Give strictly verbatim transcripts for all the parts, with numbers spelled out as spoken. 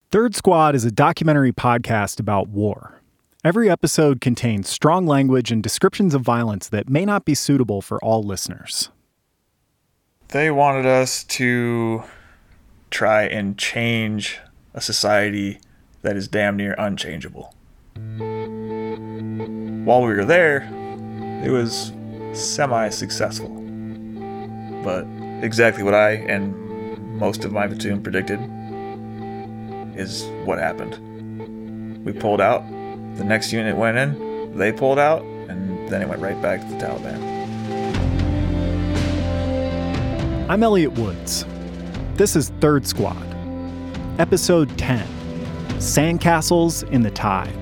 Third Squad is a documentary podcast about war. Every episode contains strong language and descriptions of violence that may not be suitable for all listeners. They wanted us to try and change a society that is damn near unchangeable. While we were there, it was semi-successful. But exactly what I and most of my platoon predicted is what happened. We pulled out, the next unit went in, they pulled out, and then it went right back to the Taliban. I'm Elliot Woods. This is Third Squad, Episode ten, Sandcastles in the Tide.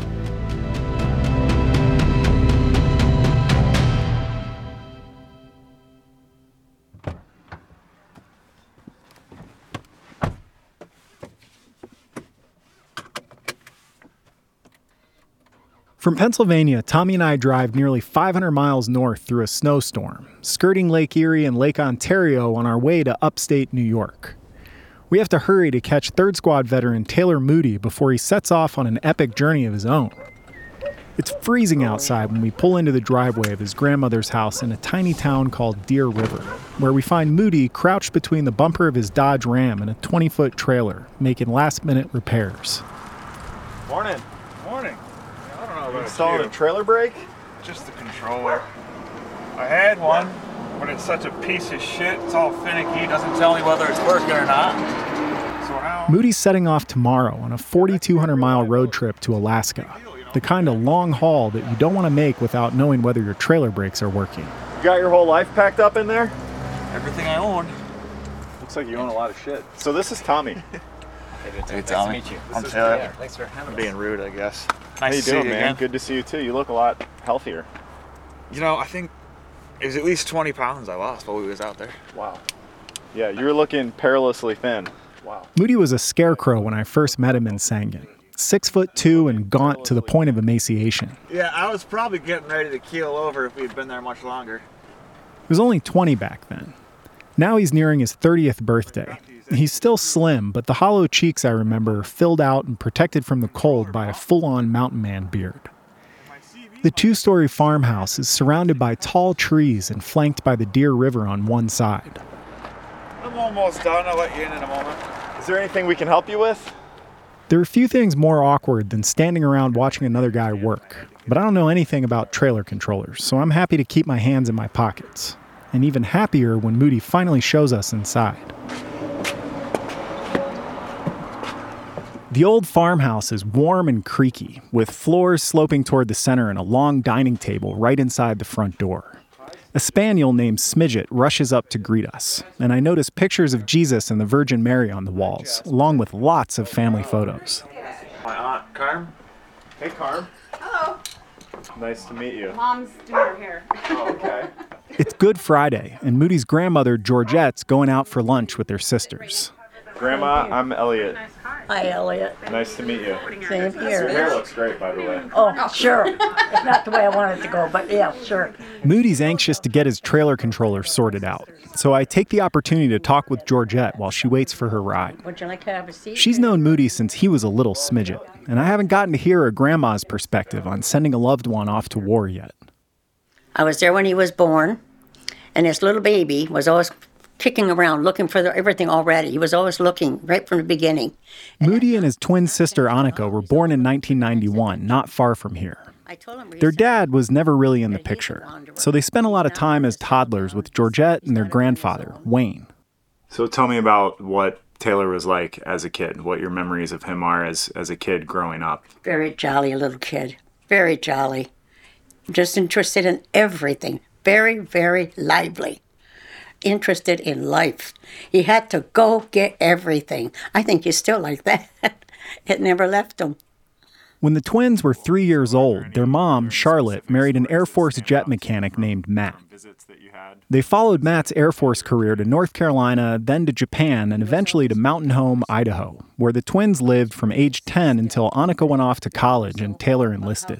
From Pennsylvania, Tommy and I drive nearly five hundred miles north through a snowstorm, skirting Lake Erie and Lake Ontario on our way to upstate New York. We have to hurry to catch Third Squad veteran Taylor Moody before he sets off on an epic journey of his own. It's freezing outside when we pull into the driveway of his grandmother's house in a tiny town called Deer River, where we find Moody crouched between the bumper of his Dodge Ram and a twenty-foot trailer, making last-minute repairs. Morning. Morning. Installing a trailer brake? Just the controller. I had one, but it's such a piece of shit. It's all finicky. Doesn't tell me whether it's working or not. So now Moody's setting off tomorrow on a forty-two hundred mile road trip to Alaska. The kind of long haul that you don't want to make without knowing whether your trailer brakes are working. You got your whole life packed up in there? everything I own. Looks like you own a lot of shit. So this is Tommy. Hey, nice Tommy. to meet you. I'm This is- Taylor. yeah, thanks for having I'm us. being rude, I guess. Nice How you to see doing, you man? again. Good to see you too. You look a lot healthier. You know, I think it was at least twenty pounds I lost while we was out there. Wow. Yeah, you're looking perilously thin. Wow. Moody was a scarecrow when I first met him in Sangin. Six foot two and gaunt to the point of emaciation. Yeah, I was probably getting ready to keel over if we had been there much longer. He was only twenty back then. Now he's nearing his thirtieth birthday. He's still slim, but the hollow cheeks I remember are filled out and protected from the cold by a full-on mountain man beard. The two-story farmhouse is surrounded by tall trees and flanked by the Deer River on one side. I'm almost done. I'll let you in in a moment. Is there anything we can help you with? There are few things more awkward than standing around watching another guy work, but I don't know anything about trailer controllers, so I'm happy to keep my hands in my pockets. And even happier when Moody finally shows us inside. The old farmhouse is warm and creaky, with floors sloping toward the center and a long dining table right inside the front door. A spaniel named Smidget rushes up to greet us, and I notice pictures of Jesus and the Virgin Mary on the walls, along with lots of family photos. My aunt, Carm. Hey, Carm. Hello. Nice to meet you. Mom's doing her hair. Oh, okay. It's Good Friday, and Moody's grandmother, Georgette's, going out for lunch with their sisters. Grandma, I'm Elliot. Hi, Elliot. Nice to meet you. Same Your here. hair looks great, by the way. Oh, sure. It's not the way I wanted it to go, but yeah, sure. Moody's anxious to get his trailer controller sorted out, so I take the opportunity to talk with Georgette while she waits for her ride. Would you like to have a seat? She's known Moody since he was a little smidget, and I haven't gotten to hear her grandma's perspective on sending a loved one off to war yet. I was there when he was born, and this little baby was always kicking around looking for the, everything already. He was always looking right from the beginning. Moody and his twin sister Annika were born in nineteen ninety-one, not far from here. I told him Their dad was never really in the picture, so they spent a lot of time as toddlers with Georgette and their grandfather, Wayne. So tell me about what Taylor was like as a kid, what your memories of him are as, as a kid growing up. Very jolly little kid. Very jolly. Just interested in everything. Very, very lively. Interested in life. He had to go get everything. I think he's still like that. It never left him. When the twins were three years old, their mom, Charlotte, married an Air Force jet mechanic named Matt. They followed Matt's Air Force career to North Carolina, then to Japan, and eventually to Mountain Home, Idaho, where the twins lived from age ten until Annika went off to college and Taylor enlisted.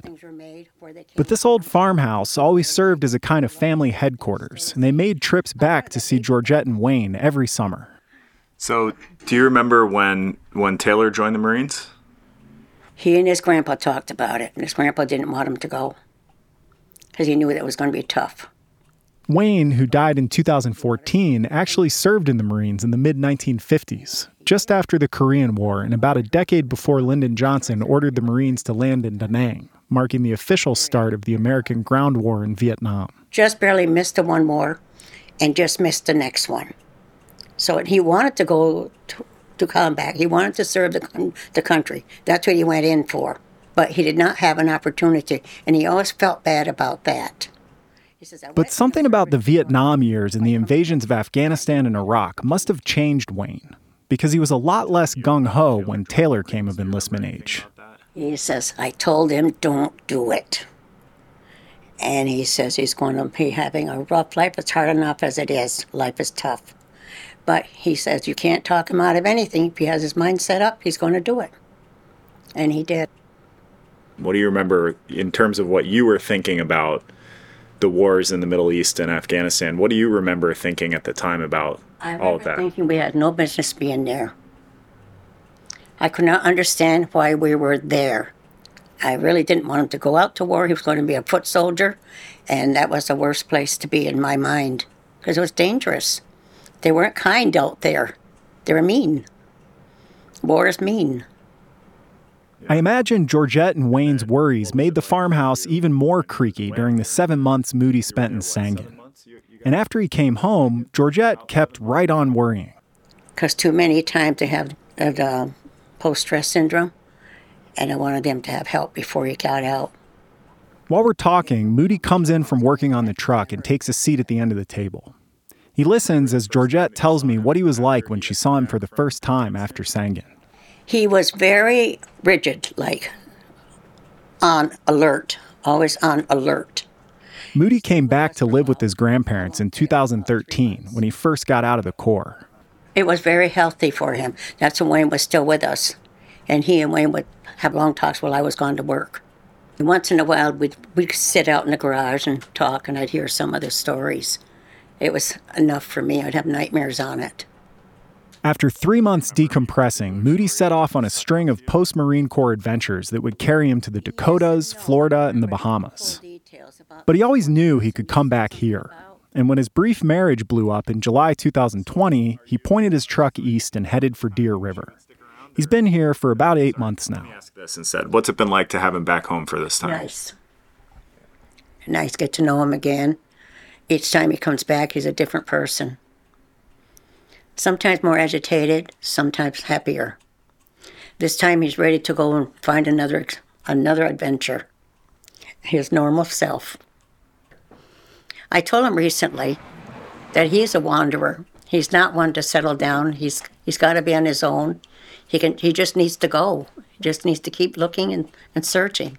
But this old farmhouse always served as a kind of family headquarters, and they made trips back to see Georgette and Wayne every summer. So, do you remember when when Taylor joined the Marines? He and his grandpa talked about it, and his grandpa didn't want him to go because he knew that it was going to be tough. Wayne, who died in two thousand fourteen, actually served in the Marines in the mid nineteen fifties, just after the Korean War and about a decade before Lyndon Johnson ordered the Marines to land in Da Nang, marking the official start of the American ground war in Vietnam. Just barely missed the one war and just missed the next one. So he wanted to go to, to combat. He wanted to serve the, the country. That's what he went in for. But he did not have an opportunity, and he always felt bad about that. He says, but something about the Vietnam years and the invasions of Afghanistan and Iraq must have changed Wayne, because he was a lot less gung-ho when Taylor came of enlistment age. He says, I told him, don't do it. And he says he's going to be having a rough life. It's hard enough as it is. Life is tough. But he says you can't talk him out of anything. If he has his mind set up, he's going to do it. And he did. What do you remember in terms of what you were thinking about the wars in the Middle East and Afghanistan? What do you remember thinking at the time about I all of that? I remember thinking we had no business being there. I could not understand why we were there. I really didn't want him to go out to war. He was going to be a foot soldier, and that was the worst place to be in my mind because it was dangerous. They weren't kind out there. They were mean. War is mean. I imagine Georgette and Wayne's worries made the farmhouse even more creaky during the seven months Moody spent in Sangin. And after he came home, Georgette kept right on worrying. Because too many times they have uh, post-stress syndrome, and I wanted them to have help before he got out. While we're talking, Moody comes in from working on the truck and takes a seat at the end of the table. He listens as Georgette tells me what he was like when she saw him for the first time after Sangin. He was very rigid, like on alert, always on alert. Moody came back to live with his grandparents in two thousand thirteen when he first got out of the Corps. It was very healthy for him. That's when Wayne was still with us. And he and Wayne would have long talks while I was gone to work. And once in a while, we'd, we'd sit out in the garage and talk, and I'd hear some of the stories. It was enough for me. I'd have nightmares on it. After three months decompressing, Moody set off on a string of post-Marine Corps adventures that would carry him to the Dakotas, Florida, and the Bahamas. But he always knew he could come back here. And when his brief marriage blew up in July two thousand twenty, he pointed his truck east and headed for Deer River. He's been here for about eight months now. Let me ask this instead. What's it been like to have him back home for this time? Nice. Nice. Get to know him again. Each time he comes back, he's a different person. Sometimes more agitated, sometimes happier. This time he's ready to go and find another another adventure. His normal self. I told him recently that he's a wanderer. He's not one to settle down. He's he's got to be on his own. He can. He just needs to go. He just needs to keep looking and, and searching.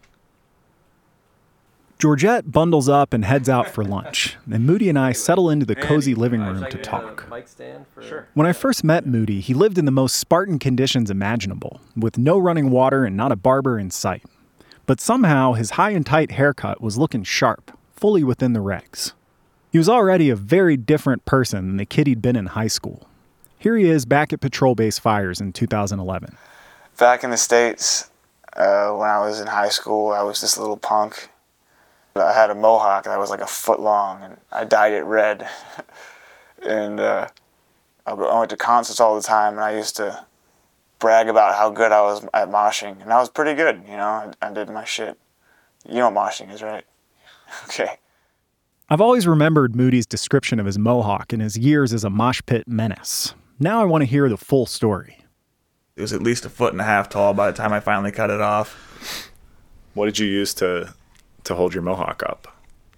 Georgette bundles up and heads out for lunch, and Moody and I settle into the cozy living room to talk. When I first met Moody, he lived in the most Spartan conditions imaginable, with no running water and not a barber in sight. But somehow, his high and tight haircut was looking sharp, fully within the regs. He was already a very different person than the kid he'd been in high school. Here he is back at Patrol Base Fires in two thousand eleven. Back in the States, uh, when I was in high school, I was this little punk. I had a mohawk that was like a foot long, and I dyed it red. and uh, I went to concerts all the time, and I used to brag about how good I was at moshing. And I was pretty good, you know, I, I did my shit. You know what moshing is, right? Okay. I've always remembered Moody's description of his mohawk and his years as a mosh pit menace. Now I want to hear the full story. It was at least a foot and a half tall by the time I finally cut it off. What did you use to... to hold your mohawk up?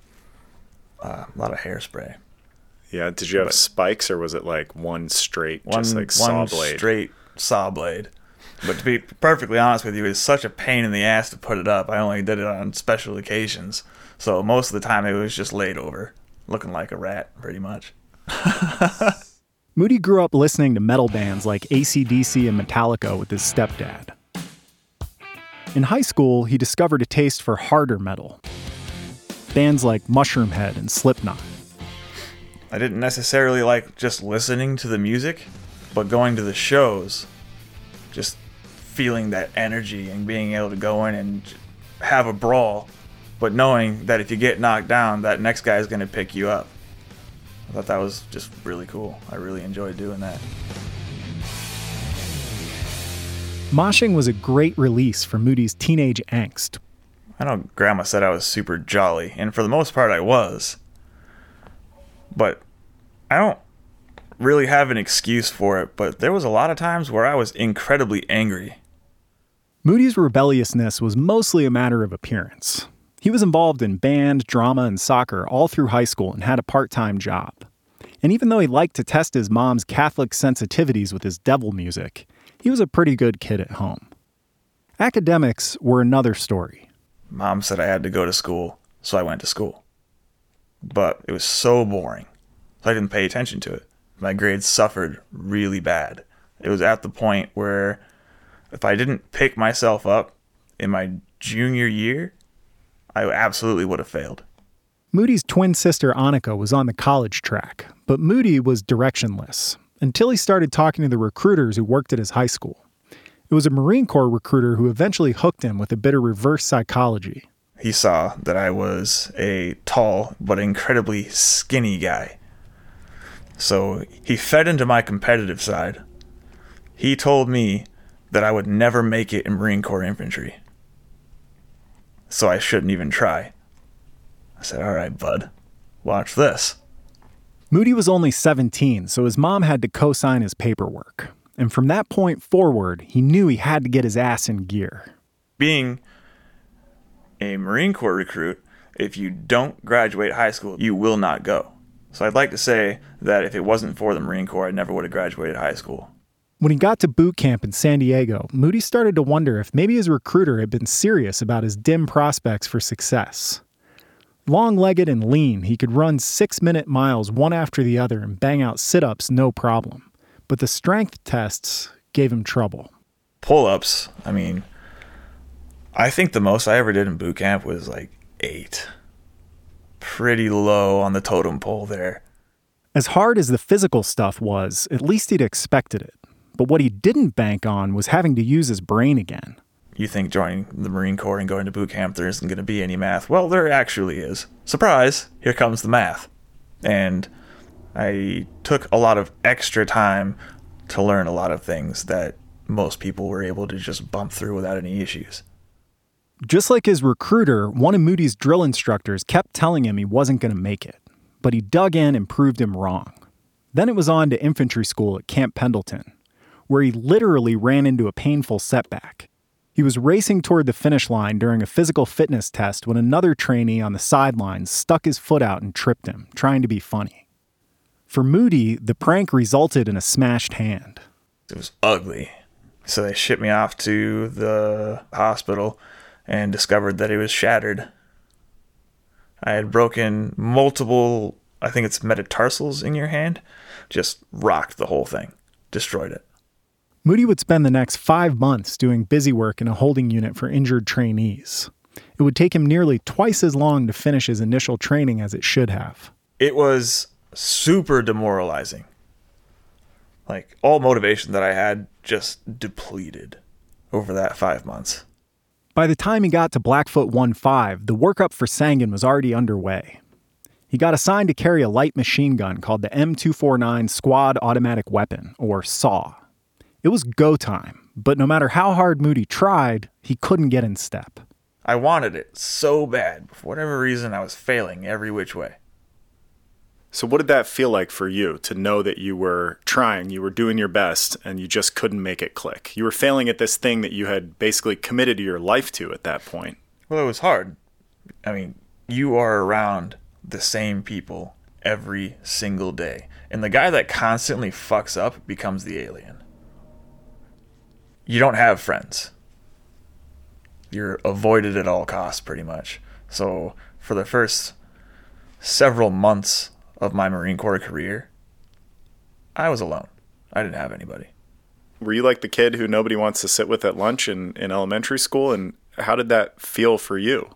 Uh, a lot of hairspray. Yeah, did you have but spikes, or was it like one straight, one, just like saw one blade? straight saw blade. But to be perfectly honest with you, it's such a pain in the ass to put it up. I only did it on special occasions. So most of the time it was just laid over, looking like a rat, pretty much. Moody grew up listening to metal bands like A C D C and Metallica with his stepdad. In high school, he discovered a taste for harder metal. Bands like Mushroomhead and Slipknot. I didn't necessarily like just listening to the music. But going to the shows, just feeling that energy and being able to go in and have a brawl, but knowing that if you get knocked down, that next guy is going to pick you up. I thought that was just really cool. I really enjoyed doing that. Moshing was a great release for Moody's teenage angst. I know Grandma said I was super jolly, and for the most part I was. But I don't really have an excuse for it, but there was a lot of times where I was incredibly angry. Moody's rebelliousness was mostly a matter of appearance. He was involved in band, drama, and soccer all through high school and had a part-time job. And even though he liked to test his mom's Catholic sensitivities with his devil music, he was a pretty good kid at home. Academics were another story. Mom said I had to go to school, so I went to school. But it was so boring, so I didn't pay attention to it. My grades suffered really bad. It was at the point where if I didn't pick myself up in my junior year, I absolutely would have failed. Moody's twin sister Annika was on the college track, but Moody was directionless until he started talking to the recruiters who worked at his high school. It was a Marine Corps recruiter who eventually hooked him with a bit of reverse psychology. He saw that I was a tall but incredibly skinny guy. So he fed into my competitive side. He told me that I would never make it in Marine Corps infantry. So I shouldn't even try. I said, all right, bud, watch this. Moody was only seventeen, so his mom had to co-sign his paperwork. And from that point forward, he knew he had to get his ass in gear. Being a Marine Corps recruit, if you don't graduate high school, you will not go. So I'd like to say that if it wasn't for the Marine Corps, I never would have graduated high school. When he got to boot camp in San Diego, Moody started to wonder if maybe his recruiter had been serious about his dim prospects for success. Long-legged and lean, he could run six-minute miles one after the other and bang out sit-ups no problem. But the strength tests gave him trouble. Pull-ups, I mean, I think the most I ever did in boot camp was like eight. Pretty low on the totem pole there. As hard as the physical stuff was, at least he'd expected it. But what he didn't bank on was having to use his brain again. You think joining the Marine Corps and going to boot camp there isn't going to be any math. Well, there actually is. Surprise, here comes the math. And I took a lot of extra time to learn a lot of things that most people were able to just bump through without any issues. Just like his recruiter, one of Moody's drill instructors kept telling him he wasn't going to make it. But he dug in and proved him wrong. Then it was on to infantry school at Camp Pendleton, where he literally ran into a painful setback. He was racing toward the finish line during a physical fitness test when another trainee on the sidelines stuck his foot out and tripped him, trying to be funny. For Moody, the prank resulted in a smashed hand. It was ugly. So they shipped me off to the hospital and discovered that it was shattered. I had broken multiple, I think it's metatarsals in your hand, just rocked the whole thing, destroyed it. Moody would spend the next five months doing busy work in a holding unit for injured trainees. It would take him nearly twice as long to finish his initial training as it should have. It was super demoralizing. Like, all motivation that I had just depleted over that five months. By the time he got to Blackfoot one five, the workup for Sangin was already underway. He got assigned to carry a light machine gun called the M two forty-nine Squad Automatic Weapon, or S A W. It was go time, but no matter how hard Moody tried, he couldn't get in step. I wanted it so bad, but for whatever reason, I was failing every which way. So what did that feel like for you, to know that you were trying, you were doing your best, and you just couldn't make it click? You were failing at this thing that you had basically committed your life to at that point. Well, it was hard. I mean, you are around the same people every single day. And the guy that constantly fucks up becomes the alien. You don't have friends. You're avoided at all costs, pretty much. So for the first several months of my Marine Corps career, I was alone. I didn't have anybody. Were you like the kid who nobody wants to sit with at lunch in, in elementary school? And how did that feel for you?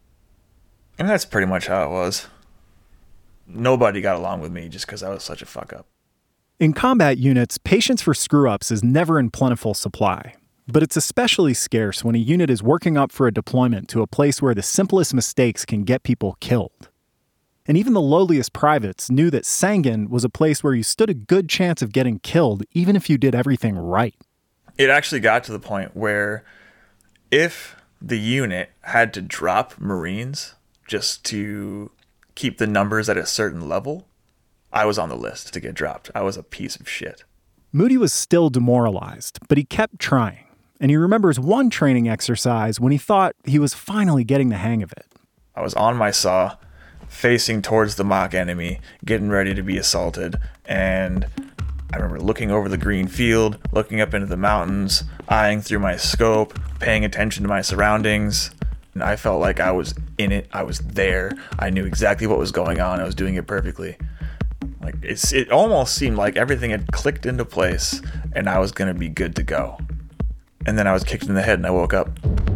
And that's pretty much how it was. Nobody got along with me just because I was such a fuck up. In combat units, patience for screw-ups is never in plentiful supply. But it's especially scarce when a unit is working up for a deployment to a place where the simplest mistakes can get people killed. And even the lowliest privates knew that Sangin was a place where you stood a good chance of getting killed even if you did everything right. It actually got to the point where if the unit had to drop Marines just to keep the numbers at a certain level, I was on the list to get dropped. I was a piece of shit. Moody was still demoralized, but he kept trying. And he remembers one training exercise when he thought he was finally getting the hang of it. I was on my saw, facing towards the mock enemy, getting ready to be assaulted, and I remember looking over the green field, looking up into the mountains, eyeing through my scope, paying attention to my surroundings, and I felt like I was in it. I was there. I knew exactly what was going on. I was doing it perfectly. Like it's, it almost seemed like everything had clicked into place, and I was going to be good to go. And then I was kicked in the head, and I woke up.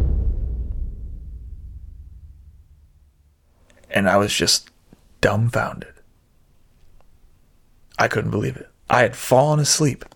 And I was just dumbfounded. I couldn't believe it. I had fallen asleep.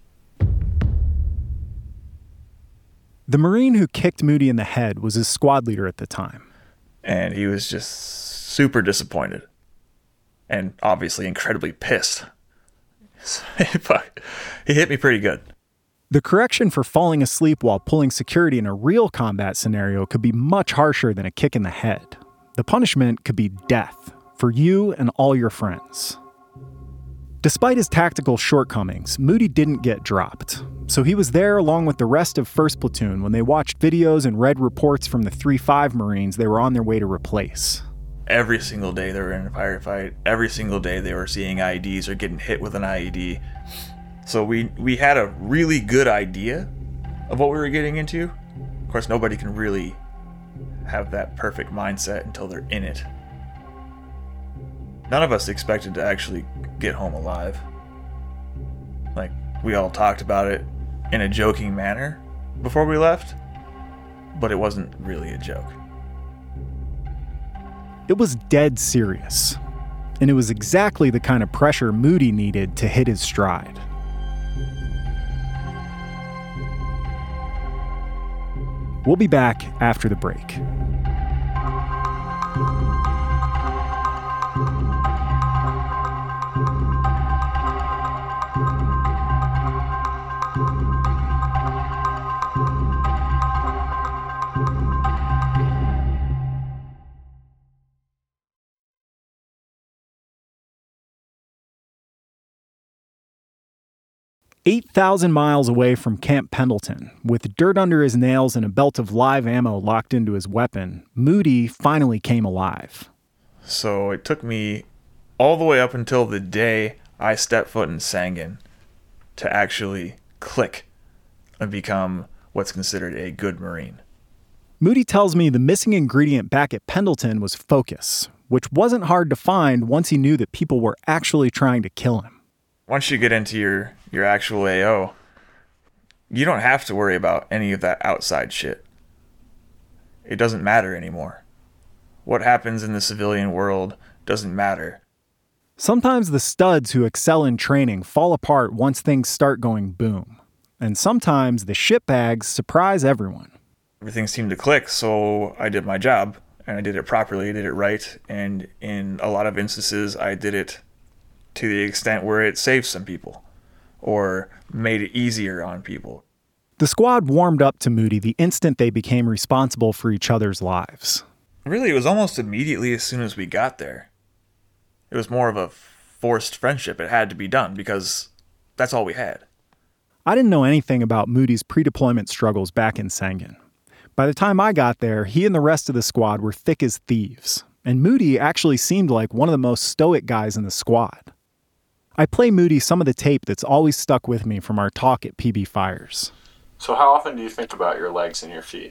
The Marine who kicked Moody in the head was his squad leader at the time. And he was just super disappointed. And obviously incredibly pissed. But he hit me pretty good. The correction for falling asleep while pulling security in a real combat scenario could be much harsher than a kick in the head. The punishment could be death for you and all your friends. Despite his tactical shortcomings, Moody didn't get dropped. So he was there along with the rest of first Platoon when they watched videos and read reports from the three five Marines they were on their way to replace. Every single day they were in a firefight. Every single day they were seeing I E Ds or getting hit with an I E D. So we, we had a really good idea of what we were getting into. Of course, nobody can really have that perfect mindset until they're in it. None of us expected to actually get home alive. Like, we all talked about it in a joking manner before we left, but it wasn't really a joke. It was dead serious, and it was exactly the kind of pressure Moody needed to hit his stride. We'll be back after the break. eight thousand miles away from Camp Pendleton, with dirt under his nails and a belt of live ammo locked into his weapon, Moody finally came alive. So it took me all the way up until the day I stepped foot in Sangin to actually click and become what's considered a good Marine. Moody tells me the missing ingredient back at Pendleton was focus, which wasn't hard to find once he knew that people were actually trying to kill him. Once you get into your, your actual A O, you don't have to worry about any of that outside shit. It doesn't matter anymore. What happens in the civilian world doesn't matter. Sometimes the studs who excel in training fall apart once things start going boom. And sometimes the shitbags surprise everyone. Everything seemed to click, so I did my job, and I did it properly, I did it right, and in a lot of instances, I did it to the extent where it saved some people, or made it easier on people. The squad warmed up to Moody the instant they became responsible for each other's lives. Really, it was almost immediately as soon as we got there. It was more of a forced friendship. It had to be done, because that's all we had. I didn't know anything about Moody's pre-deployment struggles back in Sangin. By the time I got there, he and the rest of the squad were thick as thieves, and Moody actually seemed like one of the most stoic guys in the squad. I play Moody some of the tape that's always stuck with me from our talk at P B Fires. So how often do you think about your legs and your feet?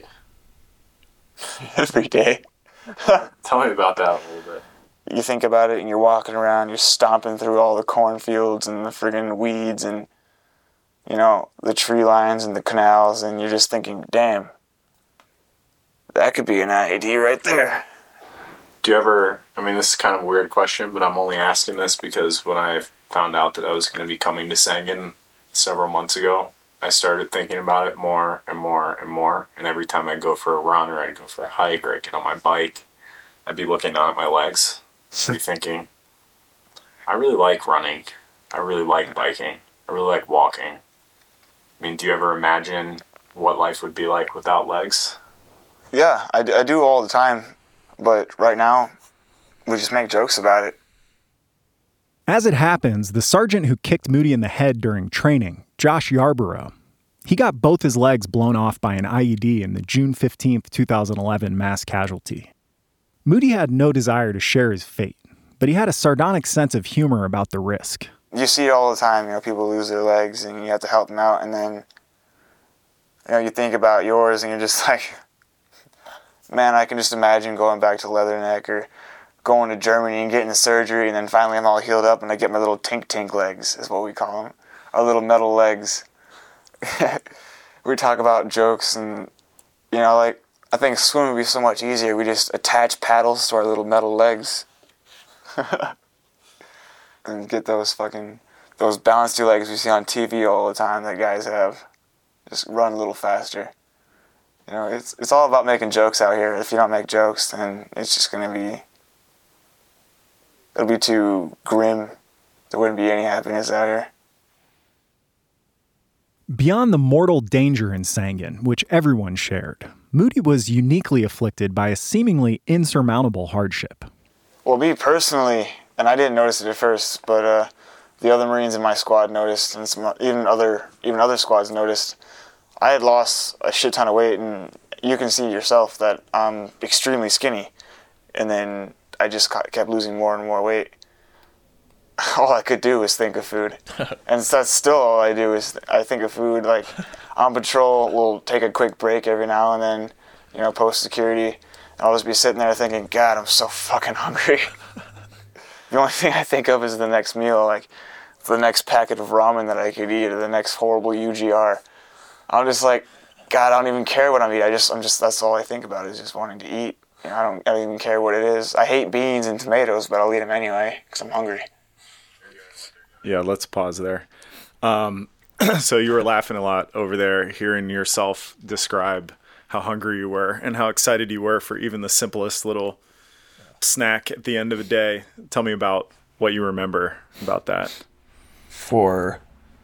Every day. Tell me about that a little bit. You think about it and you're walking around, you're stomping through all the cornfields and the friggin' weeds and, you know, the tree lines and the canals, and you're just thinking, damn, that could be an I E D right there. Do you ever, I mean, this is kind of a weird question, but I'm only asking this because when I found out that I was going to be coming to Sangin several months ago, I started thinking about it more and more and more. And every time I'd go for a run or I'd go for a hike or I'd get on my bike, I'd be looking down at my legs, I'd be thinking, I really like running. I really like biking. I really like walking. I mean, do you ever imagine what life would be like without legs? Yeah, I, I do all the time. But right now, we just make jokes about it. As it happens, the sergeant who kicked Moody in the head during training, Josh Yarborough, he got both his legs blown off by an I E D in the June fifteenth, twenty eleven mass casualty. Moody had no desire to share his fate, but he had a sardonic sense of humor about the risk. You see it all the time, you know, people lose their legs and you have to help them out, and then, you know, you think about yours and you're just like, man, I can just imagine going back to Leatherneck or going to Germany and getting surgery, and then finally I'm all healed up and I get my little tink-tink legs, is what we call them. Our little metal legs. We talk about jokes and, you know, like, I think swimming would be so much easier. We just attach paddles to our little metal legs. And get those fucking, those bouncy legs we see on T V all the time that guys have. Just run a little faster. You know, it's it's all about making jokes out here. If you don't make jokes, then it's just going to be, it'll be too grim. There wouldn't be any happiness out here. Beyond the mortal danger in Sangin, which everyone shared, Moody was uniquely afflicted by a seemingly insurmountable hardship. Well, me personally, and I didn't notice it at first, but uh, the other Marines in my squad noticed, and some, even other even other squads noticed. I had lost a shit ton of weight, and you can see yourself that I'm extremely skinny. And then I just kept losing more and more weight. All I could do was think of food. And that's still all I do is I think of food. Like, on patrol, we'll take a quick break every now and then, you know, post security. And I'll just be sitting there thinking, God, I'm so fucking hungry. The only thing I think of is the next meal, like the next packet of ramen that I could eat or the next horrible U G R. I'm just like, God, I don't even care what I'm eating. I just, I'm just, that's all I think about is just wanting to eat. You know, I don't, I don't even care what it is. I hate beans and tomatoes, but I'll eat them anyway because I'm hungry. Yeah, let's pause there. Um, so you were laughing a lot over there, hearing yourself describe how hungry you were and how excited you were for even the simplest little snack at the end of the day. Tell me about what you remember about that. For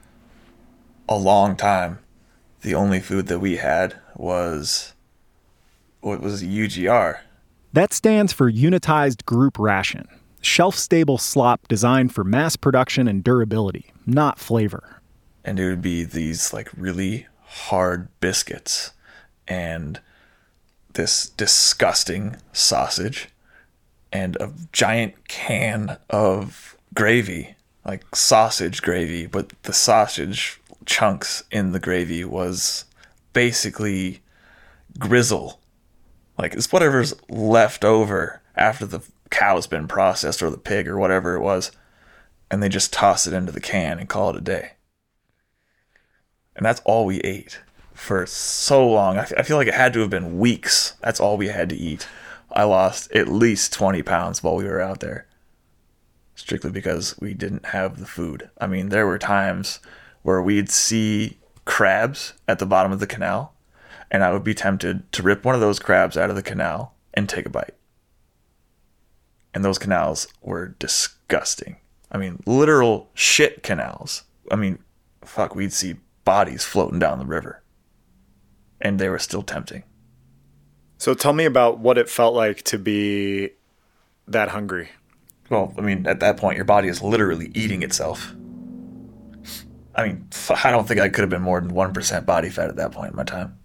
a long time, the only food that we had was what was a U G R. That stands for Unitized Group Ration, shelf-stable slop designed for mass production and durability, not flavor. And it would be these like really hard biscuits and this disgusting sausage and a giant can of gravy, like sausage gravy, but the sausage chunks in the gravy was basically grizzle. Like, it's whatever's left over after the cow's been processed or the pig or whatever it was, and they just toss it into the can and call it a day. And that's all we ate for so long. I, f- I feel like it had to have been weeks. That's all we had to eat. I lost at least twenty pounds while we were out there, strictly because we didn't have the food. I mean, there were times where we'd see crabs at the bottom of the canal, and I would be tempted to rip one of those crabs out of the canal and take a bite. And those canals were disgusting. I mean, literal shit canals. I mean, fuck, we'd see bodies floating down the river. And they were still tempting. So tell me about what it felt like to be that hungry. Well, I mean, at that point, your body is literally eating itself. I mean, I don't think I could have been more than one percent body fat at that point in my time.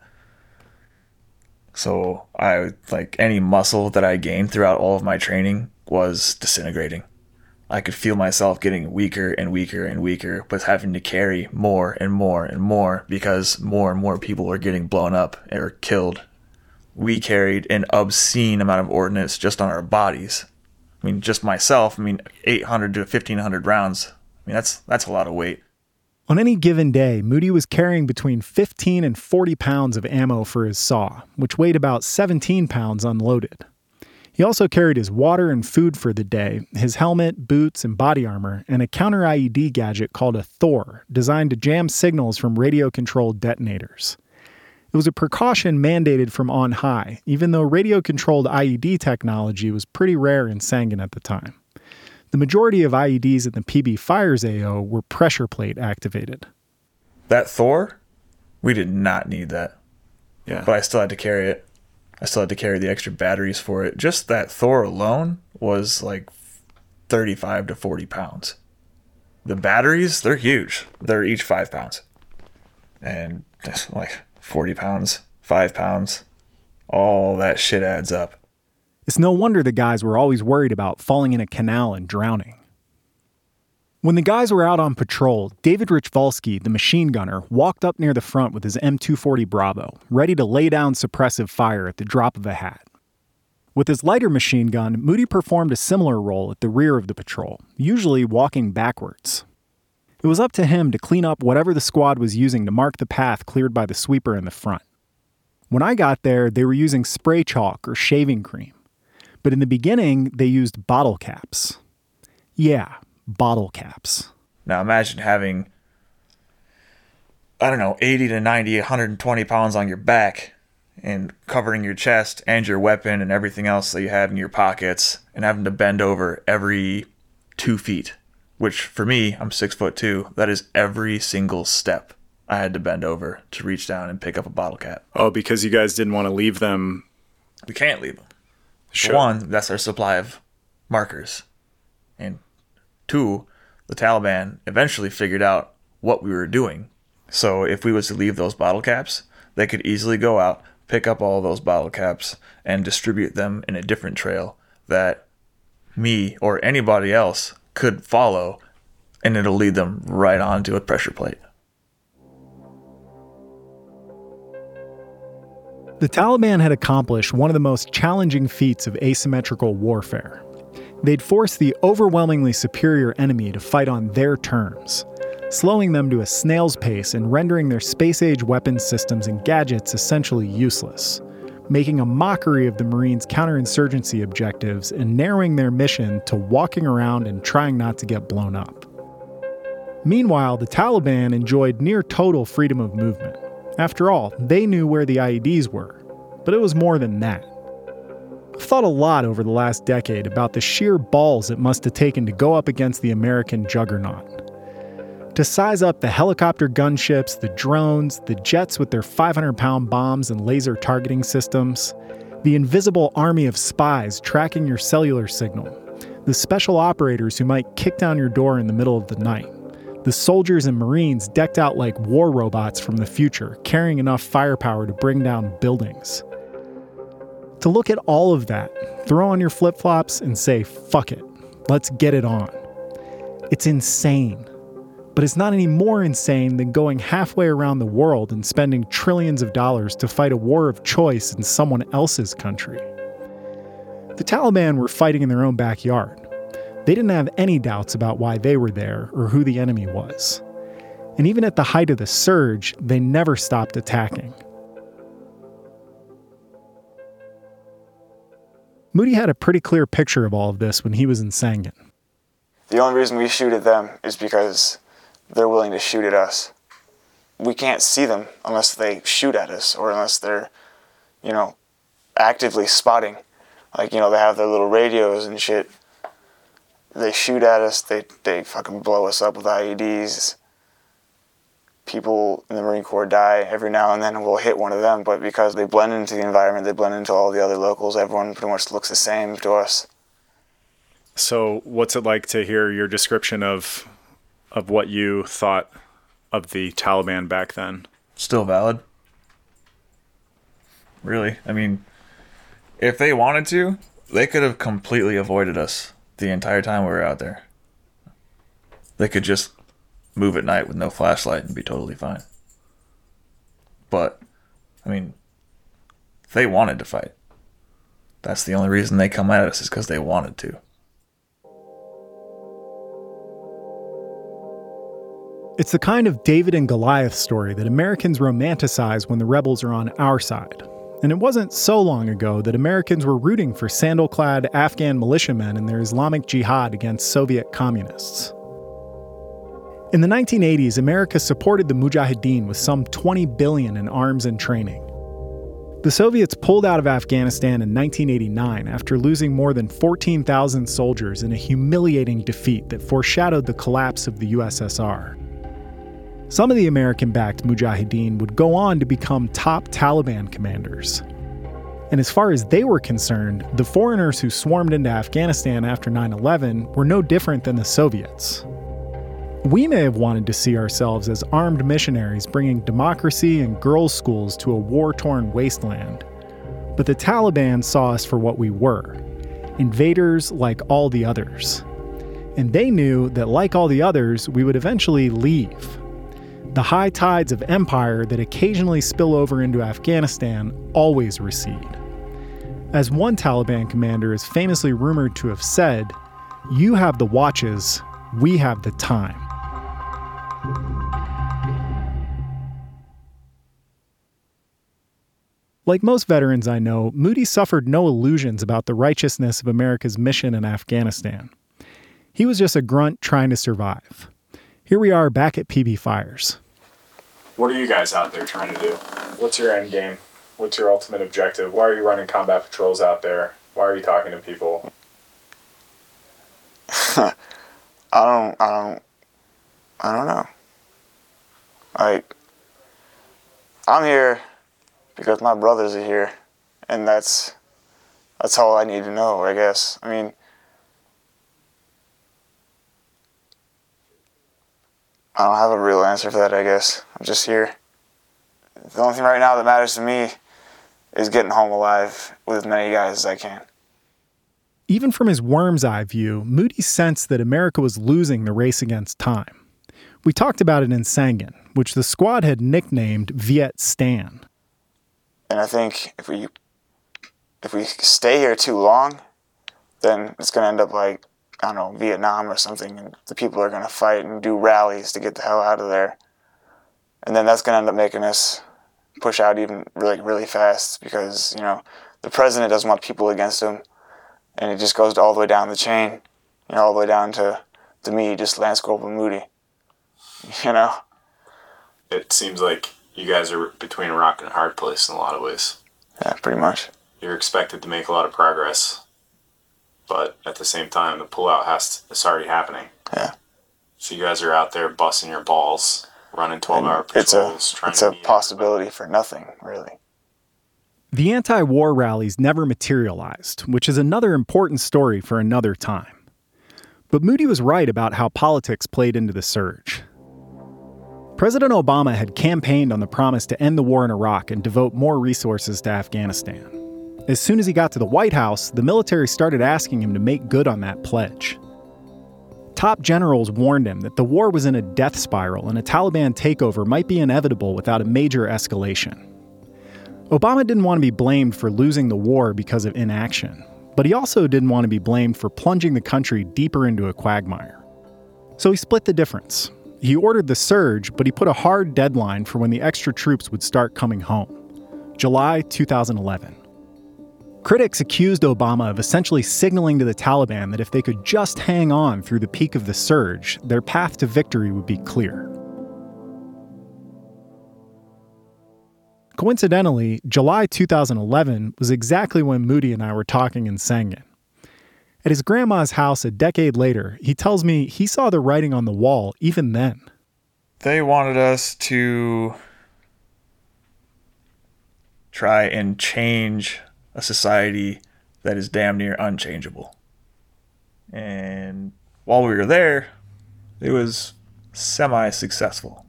So I, like, any muscle that I gained throughout all of my training was disintegrating. I could feel myself getting weaker and weaker and weaker, but having to carry more and more and more because more and more people were getting blown up or killed. We carried an obscene amount of ordnance just on our bodies. I mean, just myself, I mean, eight hundred to fifteen hundred rounds. I mean, that's that's a lot of weight. On any given day, Moody was carrying between fifteen and forty pounds of ammo for his saw, which weighed about seventeen pounds unloaded. He also carried his water and food for the day, his helmet, boots, and body armor, and a counter-I E D gadget called a Thor, designed to jam signals from radio-controlled detonators. It was a precaution mandated from on high, even though radio-controlled I E D technology was pretty rare in Sangin at the time. The majority of I E Ds in the P B Fires A O were pressure plate activated. That Thor, we did not need that. Yeah. But I still had to carry it. I still had to carry the extra batteries for it. Just that Thor alone was like thirty-five to forty pounds. The batteries, they're huge. They're each five pounds. And just like forty pounds, five pounds, all that shit adds up. It's no wonder the guys were always worried about falling in a canal and drowning. When the guys were out on patrol, David Richvalsky, the machine gunner, walked up near the front with his M two forty Bravo, ready to lay down suppressive fire at the drop of a hat. With his lighter machine gun, Moody performed a similar role at the rear of the patrol, usually walking backwards. It was up to him to clean up whatever the squad was using to mark the path cleared by the sweeper in the front. When I got there, they were using spray chalk or shaving cream. But in the beginning, they used bottle caps. Yeah, bottle caps. Now imagine having, I don't know, eighty to ninety, one hundred twenty pounds on your back and covering your chest and your weapon and everything else that you have in your pockets and having to bend over every two feet, which for me, I'm six foot two. That is every single step I had to bend over to reach down and pick up a bottle cap. Oh, because you guys didn't want to leave them. We can't leave them. Sure. For one, that's our supply of markers. And two, the Taliban eventually figured out what we were doing. So if we was to leave those bottle caps, they could easily go out, pick up all those bottle caps, and distribute them in a different trail that me or anybody else could follow, and it'll lead them right onto a pressure plate. The Taliban had accomplished one of the most challenging feats of asymmetrical warfare. They'd forced the overwhelmingly superior enemy to fight on their terms, slowing them to a snail's pace and rendering their space-age weapons systems and gadgets essentially useless, making a mockery of the Marines' counterinsurgency objectives and narrowing their mission to walking around and trying not to get blown up. Meanwhile, the Taliban enjoyed near total freedom of movement. After all, they knew where the I E Ds were, but it was more than that. I've thought a lot over the last decade about the sheer balls it must have taken to go up against the American juggernaut. To size up the helicopter gunships, the drones, the jets with their five hundred pound bombs and laser targeting systems, the invisible army of spies tracking your cellular signal, the special operators who might kick down your door in the middle of the night, the soldiers and Marines decked out like war robots from the future, carrying enough firepower to bring down buildings. To look at all of that, throw on your flip-flops and say, fuck it, let's get it on. It's insane. But it's not any more insane than going halfway around the world and spending trillions of dollars to fight a war of choice in someone else's country. The Taliban were fighting in their own backyard. They didn't have any doubts about why they were there or who the enemy was. And even at the height of the surge, they never stopped attacking. Moody had a pretty clear picture of all of this when he was in Sangin. The only reason we shoot at them is because they're willing to shoot at us. We can't see them unless they shoot at us or unless they're, you know, actively spotting. Like, you know, they have their little radios and shit. They shoot at us, they they fucking blow us up with I E Ds. People in the Marine Corps die every now and then, and we'll hit one of them, but because they blend into the environment, they blend into all the other locals, everyone pretty much looks the same to us. So what's it like to hear your description of of what you thought of the Taliban back then? Still valid. Really. I mean, if they wanted to, they could have completely avoided us the entire time we were out there. They could just move at night with no flashlight and be totally fine. But, I mean, they wanted to fight. That's the only reason they come at us is because they wanted to. It's the kind of David and Goliath story that Americans romanticize when the rebels are on our side. And it wasn't so long ago that Americans were rooting for sandal-clad Afghan militiamen in their Islamic jihad against Soviet communists. In the nineteen eighties, America supported the Mujahideen with some twenty billion dollars in arms and training. The Soviets pulled out of Afghanistan in nineteen eighty-nine after losing more than fourteen thousand soldiers in a humiliating defeat that foreshadowed the collapse of the U S S R. Some of the American-backed Mujahideen would go on to become top Taliban commanders. And as far as they were concerned, the foreigners who swarmed into Afghanistan after nine eleven were no different than the Soviets. We may have wanted to see ourselves as armed missionaries bringing democracy and girls' schools to a war-torn wasteland. But the Taliban saw us for what we were, invaders like all the others. And they knew that like all the others, we would eventually leave. The high tides of empire that occasionally spill over into Afghanistan always recede. As one Taliban commander is famously rumored to have said, "You have the watches, we have the time." Like most veterans I know, Moody suffered no illusions about the righteousness of America's mission in Afghanistan. He was just a grunt trying to survive. Here we are back at P B Fires. What are you guys out there trying to do? What's your end game? What's your ultimate objective? Why are you running combat patrols out there? Why are you talking to people? I don't, I don't, I don't know. Like, I'm here because my brothers are here, and that's, that's all I need to know, I guess. I mean, I don't have a real answer for that, I guess. I'm just here. The only thing right now that matters to me is getting home alive with as many guys as I can. Even from his worm's eye view, Moody sensed that America was losing the race against time. We talked about it in Sangin, which the squad had nicknamed Viet Stan. And I think if we if we stay here too long, then it's going to end up like, I don't know, Vietnam or something, and the people are going to fight and do rallies to get the hell out of there. And then that's going to end up making us push out even really, really fast because, you know, the president doesn't want people against him, and it just goes all the way down the chain, you know, all the way down to, to me, just Lance Corporal Moody, you know? It seems like you guys are between a rock and a hard place in a lot of ways. Yeah, pretty much. You're expected to make a lot of progress, but at the same time, the pullout has to, it's already happening. Yeah. So you guys are out there busting your balls, running twelve-hour It's patrols, a, trying it's to a meet possibility everybody. for nothing, really. The anti-war rallies never materialized, which is another important story for another time. But Moody was right about how politics played into the surge. President Obama had campaigned on the promise to end the war in Iraq and devote more resources to Afghanistan. As soon as he got to the White House, the military started asking him to make good on that pledge. Top generals warned him that the war was in a death spiral and a Taliban takeover might be inevitable without a major escalation. Obama didn't want to be blamed for losing the war because of inaction, but he also didn't want to be blamed for plunging the country deeper into a quagmire. So he split the difference. He ordered the surge, but he put a hard deadline for when the extra troops would start coming home. July two thousand eleven. Critics accused Obama of essentially signaling to the Taliban that if they could just hang on through the peak of the surge, their path to victory would be clear. Coincidentally, July two thousand eleven was exactly when Moody and I were talking in Sangin. At his grandma's house a decade later, he tells me he saw the writing on the wall even then. They wanted us to try and change a society that is damn near unchangeable. And while we were there, it was semi-successful.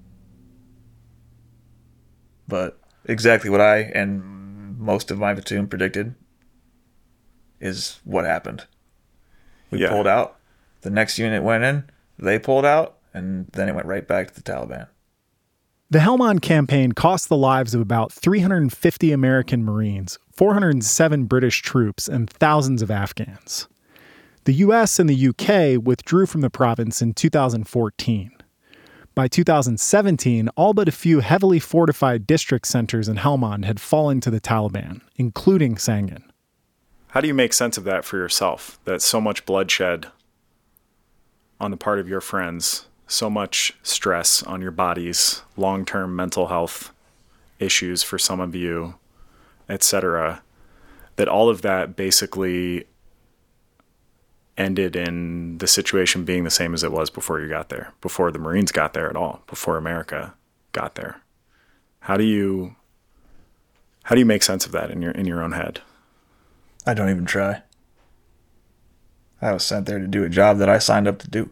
But exactly what I and most of my platoon predicted is what happened. We Yeah. pulled out. The next unit went in. They pulled out. And then it went right back to the Taliban. The Helmand campaign cost the lives of about three hundred fifty American Marines, four hundred seven British troops, and thousands of Afghans. The U S and the U K withdrew from the province in two thousand fourteen. By two thousand seventeen, all but a few heavily fortified district centers in Helmand had fallen to the Taliban, including Sangin. How do you make sense of that for yourself? That so much bloodshed on the part of your friends, so much stress on your bodies, long-term mental health issues for some of you, et cetera, that all of that basically ended in the situation being the same as it was before you got there, before the Marines got there at all, before America got there. How do you how do you make sense of that in your in your own head? I don't even try. I was sent there to do a job that I signed up to do.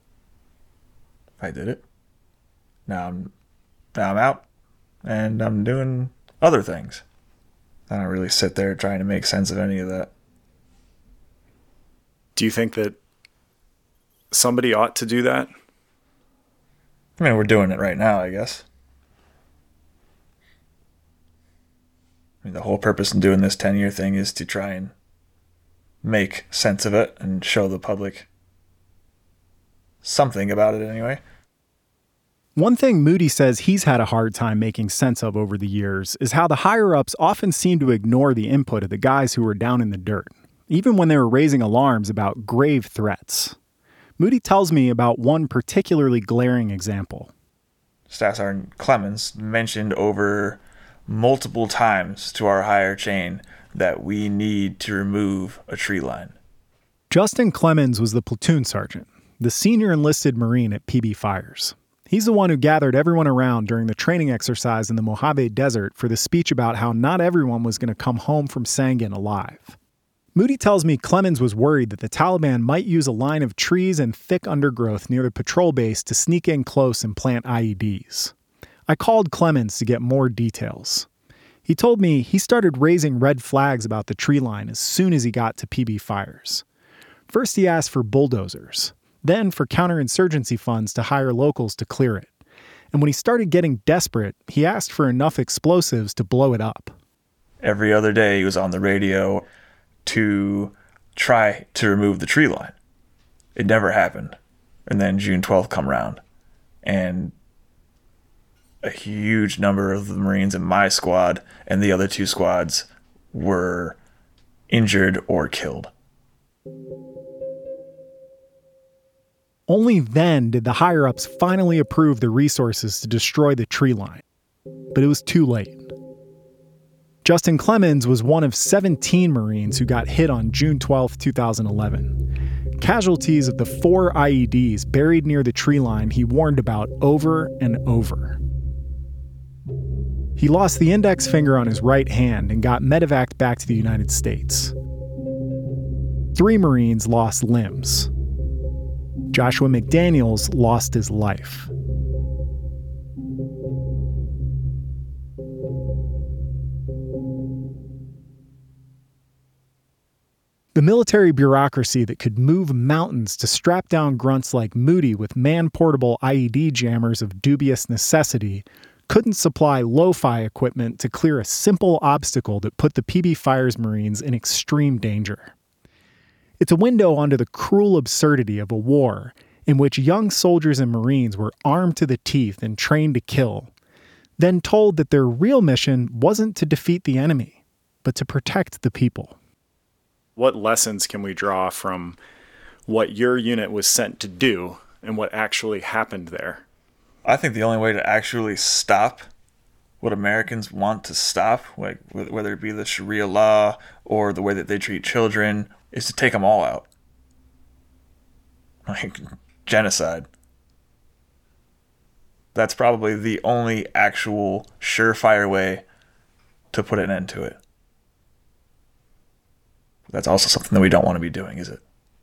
I did it. Now I'm now I'm out and I'm doing other things. I don't really sit there trying to make sense of any of that. Do you think that somebody ought to do that? I mean, we're doing it right now, I guess. I mean, the whole purpose in doing this ten-year thing is to try and make sense of it and show the public something about it anyway. One thing Moody says he's had a hard time making sense of over the years is how the higher-ups often seem to ignore the input of the guys who were down in the dirt, even when they were raising alarms about grave threats. Moody tells me about one particularly glaring example. Staff Sergeant Clemens mentioned over multiple times to our higher chain that we need to remove a tree line. Justin Clemens was the platoon sergeant, the senior enlisted Marine at P B Fires. He's the one who gathered everyone around during the training exercise in the Mojave Desert for the speech about how not everyone was going to come home from Sangin alive. Moody tells me Clemens was worried that the Taliban might use a line of trees and thick undergrowth near the patrol base to sneak in close and plant I E Ds. I called Clemens to get more details. He told me he started raising red flags about the tree line as soon as he got to P B Fires. First he asked for bulldozers, then for counterinsurgency funds to hire locals to clear it. And when he started getting desperate, he asked for enough explosives to blow it up. Every other day he was on the radio to try to remove the tree line. It never happened. And then June twelfth come around, and a huge number of the Marines in my squad and the other two squads were injured or killed. Only then did the higher-ups finally approve the resources to destroy the tree line. But it was too late. Justin Clemens was one of seventeen Marines who got hit on June twelfth, twenty eleven. Casualties of the four I E Ds buried near the tree line he warned about over and over. He lost the index finger on his right hand and got medevaced back to the United States. Three Marines lost limbs. Joshua McDaniels lost his life. The military bureaucracy that could move mountains to strap down grunts like Moody with man-portable I E D jammers of dubious necessity couldn't supply lo-fi equipment to clear a simple obstacle that put the P B Fires Marines in extreme danger. It's a window onto the cruel absurdity of a war in which young soldiers and Marines were armed to the teeth and trained to kill, then told that their real mission wasn't to defeat the enemy, but to protect the people. What lessons can we draw from what your unit was sent to do and what actually happened there? I think the only way to actually stop what Americans want to stop, like whether it be the Sharia law or the way that they treat children, is to take them all out. Like genocide. That's probably the only actual surefire way to put an end to it. That's also something that we don't want to be doing, is it?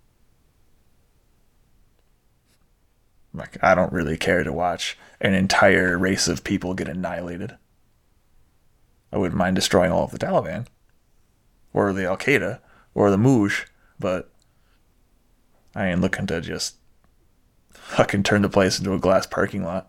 Like, I don't really care to watch an entire race of people get annihilated. I wouldn't mind destroying all of the Taliban, or the Al-Qaeda, or the Mujahideen, but I ain't looking to just fucking turn the place into a glass parking lot.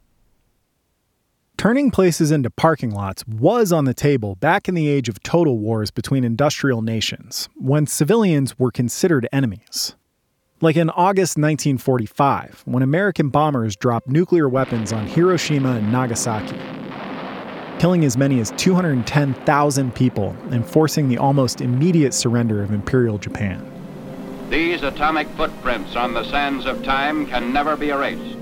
Turning places into parking lots was on the table back in the age of total wars between industrial nations, when civilians were considered enemies. Like in August nineteen forty-five, when American bombers dropped nuclear weapons on Hiroshima and Nagasaki, killing as many as two hundred ten thousand people and forcing the almost immediate surrender of Imperial Japan. These atomic footprints on the sands of time can never be erased.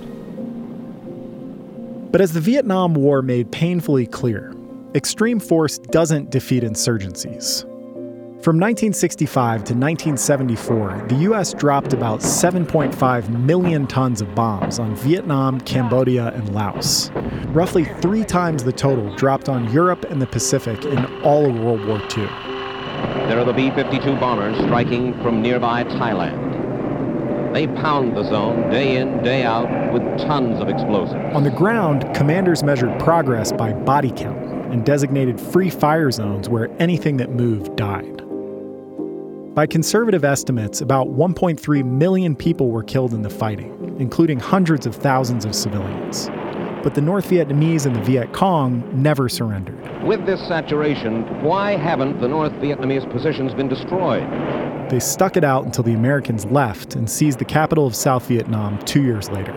But as the Vietnam War made painfully clear, extreme force doesn't defeat insurgencies. From nineteen sixty-five to nineteen seventy-four, the U S dropped about seven point five million tons of bombs on Vietnam, Cambodia, and Laos. Roughly three times the total dropped on Europe and the Pacific in all of World War Two. There are the B fifty-two bombers striking from nearby Thailand. They pound the zone day in, day out with tons of explosives. On the ground, commanders measured progress by body count and designated free fire zones where anything that moved died. By conservative estimates, about one point three million people were killed in the fighting, including hundreds of thousands of civilians. But the North Vietnamese and the Viet Cong never surrendered. With this saturation, why haven't the North Vietnamese positions been destroyed? They stuck it out until the Americans left and seized the capital of South Vietnam two years later.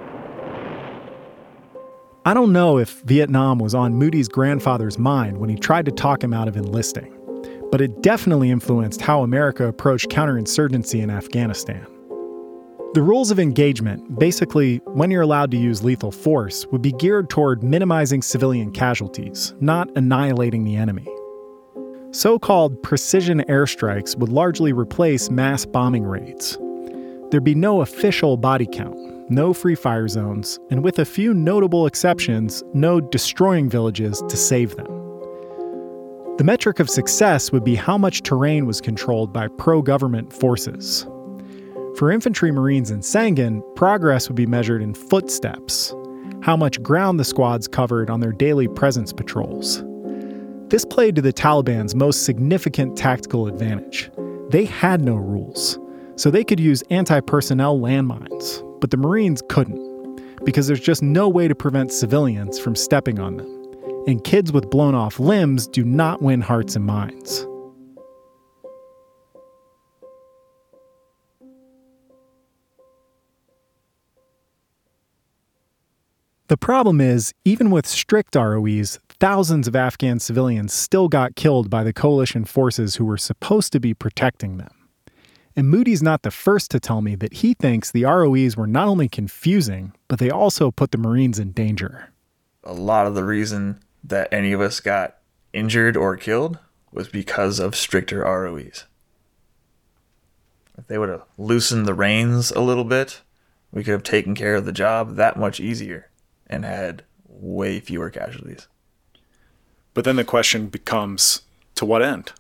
I don't know if Vietnam was on Moody's grandfather's mind when he tried to talk him out of enlisting, but it definitely influenced how America approached counterinsurgency in Afghanistan. The rules of engagement, basically when you're allowed to use lethal force, would be geared toward minimizing civilian casualties, not annihilating the enemy. So-called precision airstrikes would largely replace mass bombing raids. There'd be no official body count, no free fire zones, and with a few notable exceptions, no destroying villages to save them. The metric of success would be how much terrain was controlled by pro-government forces. For infantry Marines in Sangin, progress would be measured in footsteps, how much ground the squads covered on their daily presence patrols. This played to the Taliban's most significant tactical advantage. They had no rules, so they could use anti-personnel landmines, but the Marines couldn't, because there's just no way to prevent civilians from stepping on them. And kids with blown-off limbs do not win hearts and minds. The problem is, even with strict R O Es, thousands of Afghan civilians still got killed by the coalition forces who were supposed to be protecting them. And Moody's not the first to tell me that he thinks the R O Es were not only confusing, but they also put the Marines in danger. A lot of the reason that any of us got injured or killed was because of stricter R O Es. If they would have loosened the reins a little bit, we could have taken care of the job that much easier and had way fewer casualties. But then the question becomes, to what end?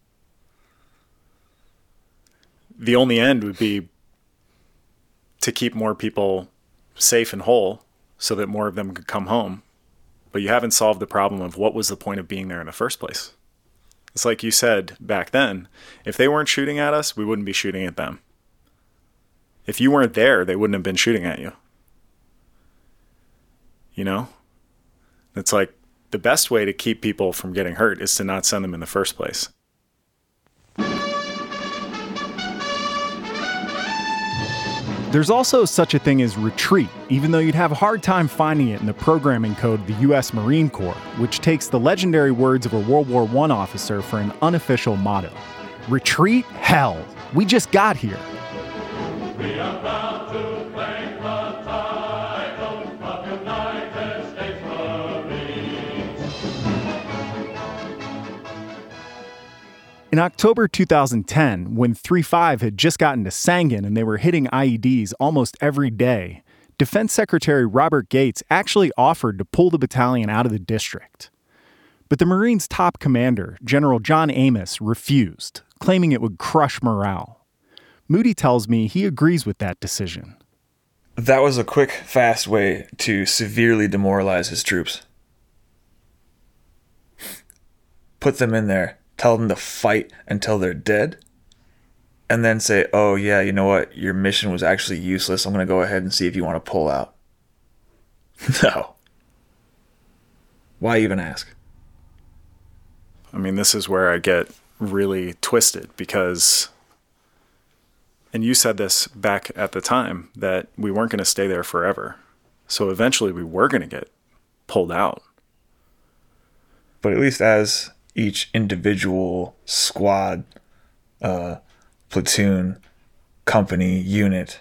The only end would be to keep more people safe and whole so that more of them could come home. But you haven't solved the problem of what was the point of being there in the first place. It's like you said back then, if they weren't shooting at us, we wouldn't be shooting at them. If you weren't there, they wouldn't have been shooting at you. You know? It's like the best way to keep people from getting hurt is to not send them in the first place. There's also such a thing as retreat, even though you'd have a hard time finding it in the programming code of the U S Marine Corps, which takes the legendary words of a World War One officer for an unofficial motto. Retreat? Hell, we just got here. We are proud to claim the title of United States Marines. In October two thousand ten, when three five had just gotten to Sangin and they were hitting I E Ds almost every day, Defense Secretary Robert Gates actually offered to pull the battalion out of the district. But the Marines' top commander, General John Amos, refused, claiming it would crush morale. Moody tells me he agrees with that decision. That was a quick, fast way to severely demoralize his troops. Put them in there, tell them to fight until they're dead, and then say, oh yeah, you know what, your mission was actually useless, I'm going to go ahead and see if you want to pull out. No. Why even ask? I mean, this is where I get really twisted, because And you said this back at the time, that we weren't going to stay there forever. So eventually we were going to get pulled out. But at least as each individual squad, uh, platoon, company, unit,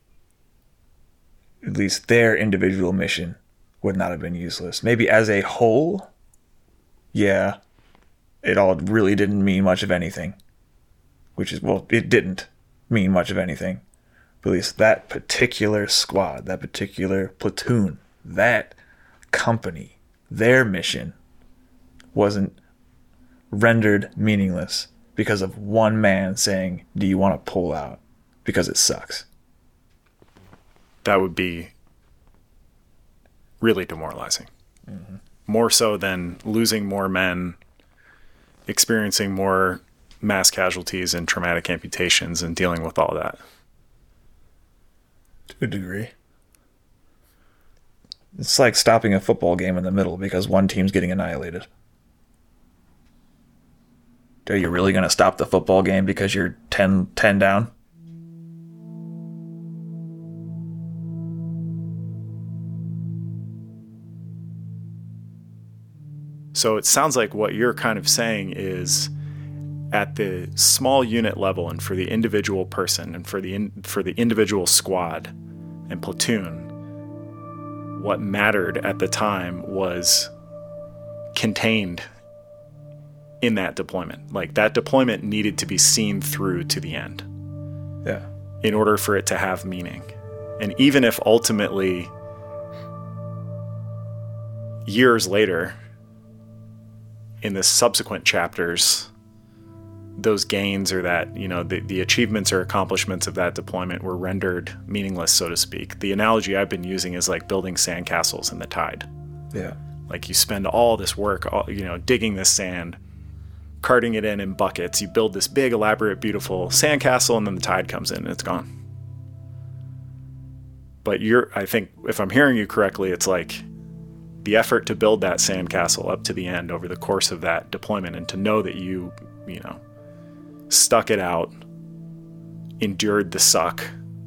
at least their individual mission would not have been useless. Maybe as a whole, yeah, it all really didn't mean much of anything. Which is, well, it didn't mean much of anything. But at least that particular squad, that particular platoon, that company, their mission wasn't rendered meaningless because of one man saying, do you want to pull out? Because it sucks. That would be really demoralizing. Mm-hmm. More so than losing more men, experiencing more mass casualties and traumatic amputations and dealing with all that. To a degree. It's like stopping a football game in the middle because one team's getting annihilated. Are you really going to stop the football game because you're ten, ten down? So it sounds like what you're kind of saying is, at the small unit level and for the individual person and for the in, for the individual squad and platoon, what mattered at the time was contained in that deployment. Like, that deployment needed to be seen through to the end. Yeah. In order for it to have meaning. And even if ultimately years later, in the subsequent chapters, those gains or that, you know, the, the achievements or accomplishments of that deployment were rendered meaningless, so to speak. The analogy I've been using is like building sandcastles in the tide. Yeah. Like, you spend all this work, all, you know, digging this sand, carting it in in buckets. You build this big, elaborate, beautiful sandcastle, and then the tide comes in and it's gone. But you're, I think, if I'm hearing you correctly, it's like the effort to build that sandcastle up to the end over the course of that deployment, and to know that you, you know, stuck it out, endured the suck,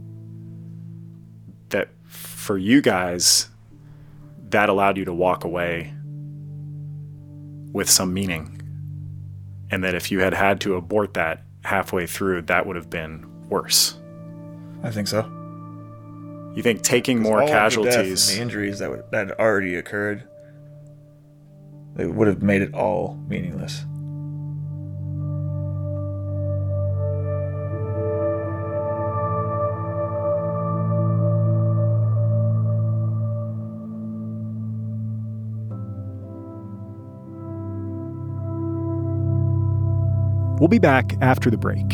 that for you guys, that allowed you to walk away with some meaning. And that if you had had to abort that halfway through, that would have been worse. I think so. You think taking more all casualties, of the deaths and the injuries that, would, that had already occurred, they would have made it all meaningless. We'll be back after the break.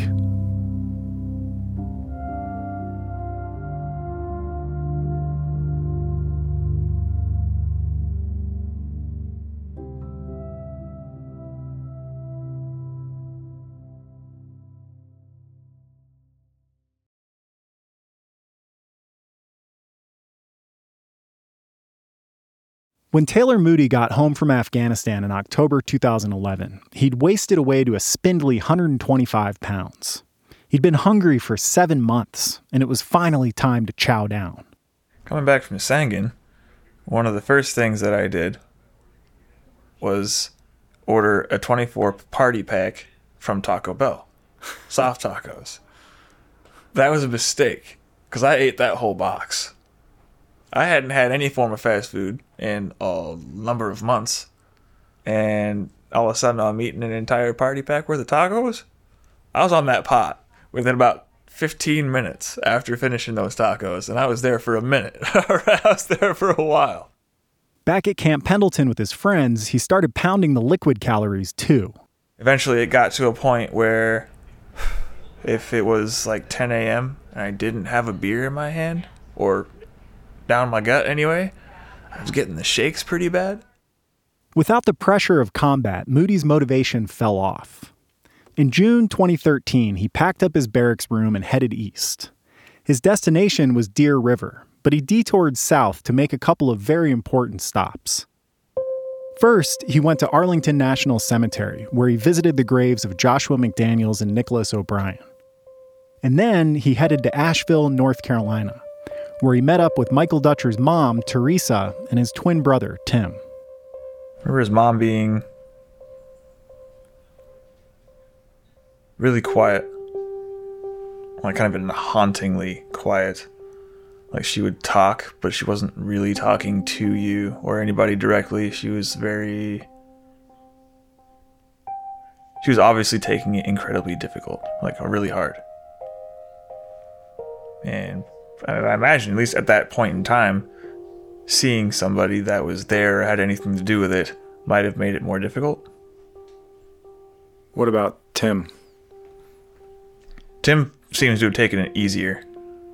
When Taylor Moody got home from Afghanistan in October two thousand eleven, he'd wasted away to a spindly one hundred twenty-five pounds. He'd been hungry for seven months, and it was finally time to chow down. Coming back from Sangin, one of the first things that I did was order a twenty-four party pack from Taco Bell. Soft tacos. That was a mistake, because I ate that whole box. I hadn't had any form of fast food in a number of months. And all of a sudden I'm eating an entire party pack worth of tacos. I was on that pot within about fifteen minutes after finishing those tacos. And I was there for a minute. I was there for a while. Back at Camp Pendleton with his friends, he started pounding the liquid calories too. Eventually it got to a point where if it was like ten a.m. and I didn't have a beer in my hand, or down my gut anyway, I was getting the shakes pretty bad. Without the pressure of combat, Moody's motivation fell off. In June twenty thirteen, he packed up his barracks room and headed east. His destination was Deer River, but he detoured south to make a couple of very important stops. First, he went to Arlington National Cemetery, where he visited the graves of Joshua McDaniels and Nicholas O'Brien. And then he headed to Asheville, North Carolina, where he met up with Michael Dutcher's mom, Teresa, and his twin brother, Tim. I remember his mom being really quiet. Like, kind of been hauntingly quiet. Like, she would talk, but she wasn't really talking to you or anybody directly. She was very... She was obviously taking it incredibly difficult. Like, really hard. And I imagine, at least at that point in time, seeing somebody that was there or had anything to do with it might have made it more difficult. What about Tim? Tim seems to have taken it easier.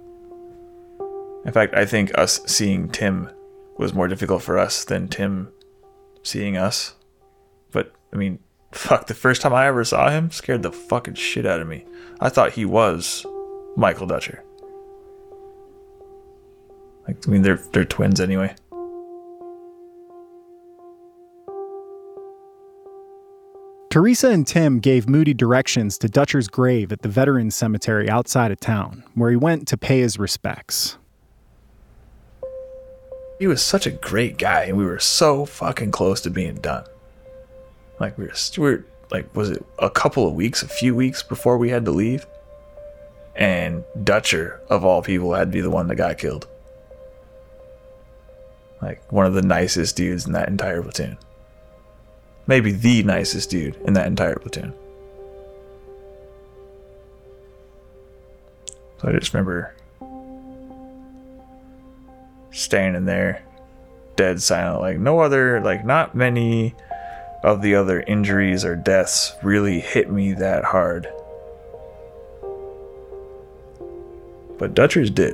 In fact, I think us seeing Tim was more difficult for us than Tim seeing us. But, I mean, fuck, the first time I ever saw him scared the fucking shit out of me. I thought he was Michael Dutcher. Like, I mean, they're they're twins anyway. Teresa and Tim gave Moody directions to Dutcher's grave at the Veterans Cemetery outside of town, where he went to pay his respects. He was such a great guy, and we were so fucking close to being done. Like, we were, we were, like, was it a couple of weeks, a few weeks before we had to leave? And Dutcher, of all people, had to be the one that got killed. Like, one of the nicest dudes in that entire platoon. Maybe the nicest dude in that entire platoon. So I just remember standing there, dead silent. Like, no other, like, not many of the other injuries or deaths really hit me that hard. But Dutcher's did.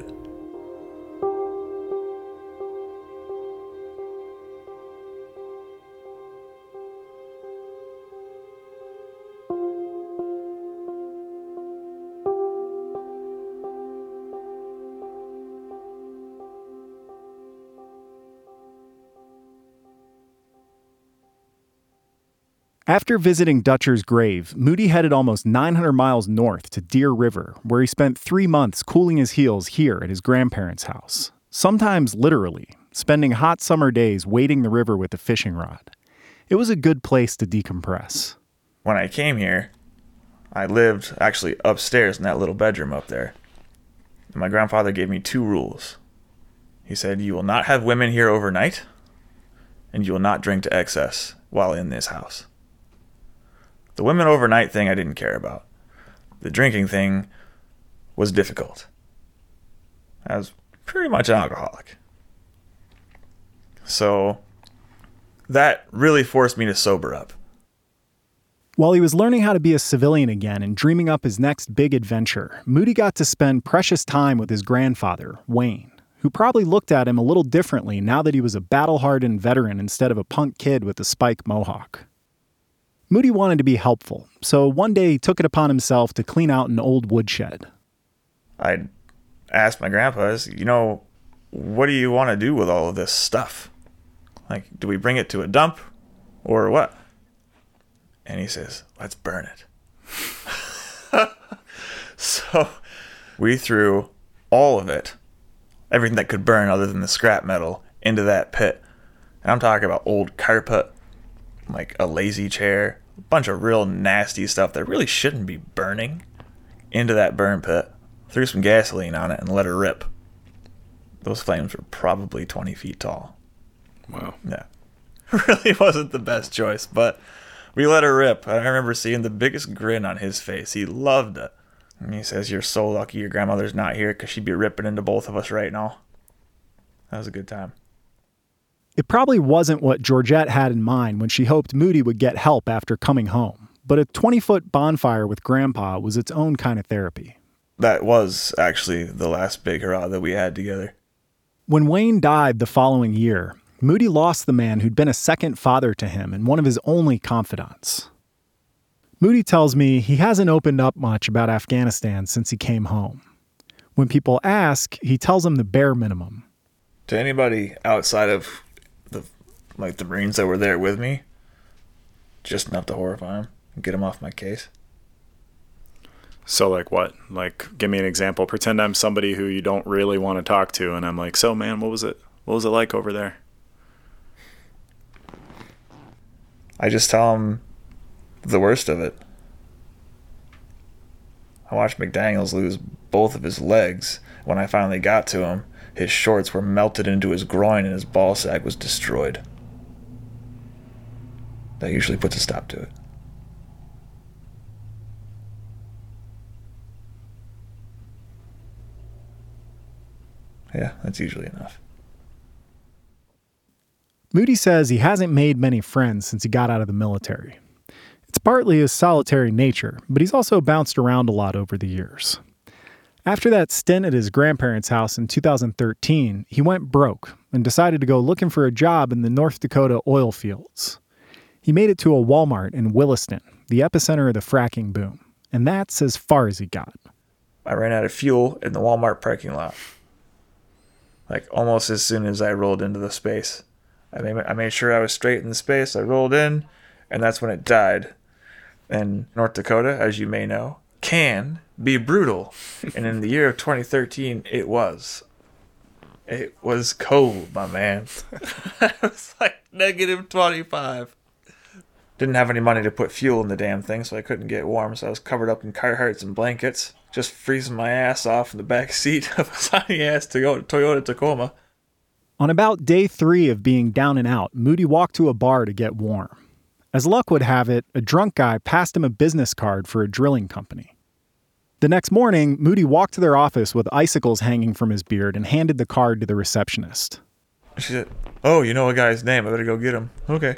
After visiting Dutcher's grave, Moody headed almost nine hundred miles north to Deer River, where he spent three months cooling his heels here at his grandparents' house. Sometimes literally, spending hot summer days wading the river with a fishing rod. It was a good place to decompress. When I came here, I lived actually upstairs in that little bedroom up there. And my grandfather gave me two rules. He said, you will not have women here overnight, and you will not drink to excess while in this house. The women overnight thing I didn't care about. The drinking thing was difficult. I was pretty much an alcoholic. So that really forced me to sober up. While he was learning how to be a civilian again and dreaming up his next big adventure, Moody got to spend precious time with his grandfather, Wayne, who probably looked at him a little differently now that he was a battle-hardened veteran instead of a punk kid with a spike mohawk. Moody wanted to be helpful, so one day he took it upon himself to clean out an old woodshed. I asked my grandpa, you know, what do you want to do with all of this stuff? Like, do we bring it to a dump or what? And he says, let's burn it. So we threw all of it, everything that could burn other than the scrap metal, into that pit. And I'm talking about old carpet, like a lazy chair, a bunch of real nasty stuff that really shouldn't be burning, into that burn pit. Threw some gasoline on it and let it rip. Those flames were probably twenty feet tall. Wow. Yeah. Really wasn't the best choice, but we let her rip. I remember seeing the biggest grin on his face. He loved it. And he says, you're so lucky your grandmother's not here because she'd be ripping into both of us right now. That was a good time. It probably wasn't what Georgette had in mind when she hoped Moody would get help after coming home, but a twenty-foot bonfire with Grandpa was its own kind of therapy. That was actually the last big hurrah that we had together. When Wayne died the following year, Moody lost the man who'd been a second father to him and one of his only confidants. Moody tells me he hasn't opened up much about Afghanistan since he came home. When people ask, he tells them the bare minimum. To anybody outside of the like the Marines that were there with me, just enough to horrify them and get them off my case. So like what? Like, give me an example. Pretend I'm somebody who you don't really want to talk to, and I'm like, so man, what was it? What was it like over there? I just tell him the worst of it. I watched McDaniels lose both of his legs. When I finally got to him, his shorts were melted into his groin and his ball sack was destroyed. That usually puts a stop to it. Yeah, that's usually enough. Moody says he hasn't made many friends since he got out of the military. It's partly his solitary nature, but he's also bounced around a lot over the years. After that stint at his grandparents' house in two thousand thirteen, he went broke and decided to go looking for a job in the North Dakota oil fields. He made it to a Walmart in Williston, the epicenter of the fracking boom, and that's as far as he got. I ran out of fuel in the Walmart parking lot. Like almost as soon as I rolled into the space. I made, I made sure I was straight in the space. I rolled in, and that's when it died. And North Dakota, as you may know, can be brutal. And in the year of twenty thirteen, it was. It was cold, my man. It was like negative twenty-five. Didn't have any money to put fuel in the damn thing, so I couldn't get warm. So I was covered up in Carhartts and blankets, just freezing my ass off in the back seat of a sunny-ass Toyota Tacoma. On about day three of being down and out, Moody walked to a bar to get warm. As luck would have it, a drunk guy passed him a business card for a drilling company. The next morning, Moody walked to their office with icicles hanging from his beard and handed the card to the receptionist. She said, "Oh, you know a guy's name. I better go get him." Okay.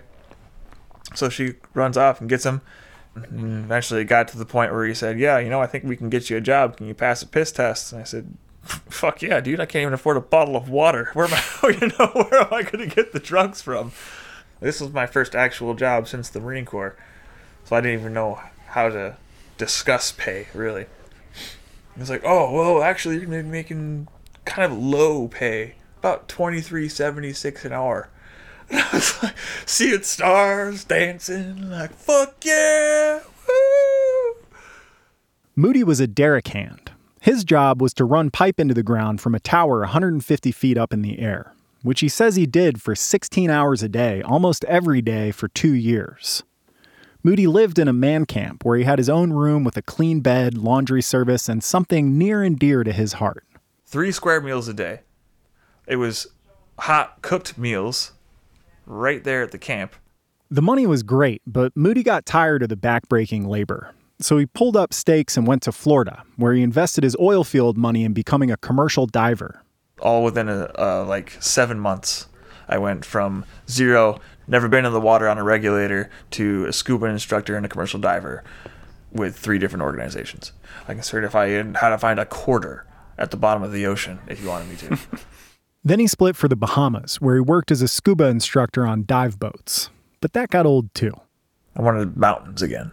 So she runs off and gets him. And eventually it got to the point where he said, "Yeah, you know, I think we can get you a job. Can you pass a piss test?" And I said, "Fuck yeah, dude. I can't even afford a bottle of water. Where am I, you know, where am I going to get the drugs from?" This was my first actual job since the Marine Corps. So I didn't even know how to discuss pay, really. He was like, "Oh, well, actually, you're going to be making kind of low pay. About twenty-three seventy-six an hour." And I was like, seeing stars, dancing, like, fuck yeah, woo! Moody was a derrick hand. His job was to run pipe into the ground from a tower one hundred fifty feet up in the air, which he says he did for sixteen hours a day, almost every day for two years. Moody lived in a man camp where he had his own room with a clean bed, laundry service, and something near and dear to his heart. Three square meals a day. It was hot, cooked meals right there at the camp. The money was great, but Moody got tired of the backbreaking labor. So he pulled up stakes and went to Florida, where he invested his oil field money in becoming a commercial diver. All within a, uh, like seven months, I went from zero, never been in the water on a regulator, to a scuba instructor and a commercial diver with three different organizations. I can certify you in how to find a quarter at the bottom of the ocean if you wanted me to. Then he split for the Bahamas, where he worked as a scuba instructor on dive boats. But that got old too. I wanted mountains again.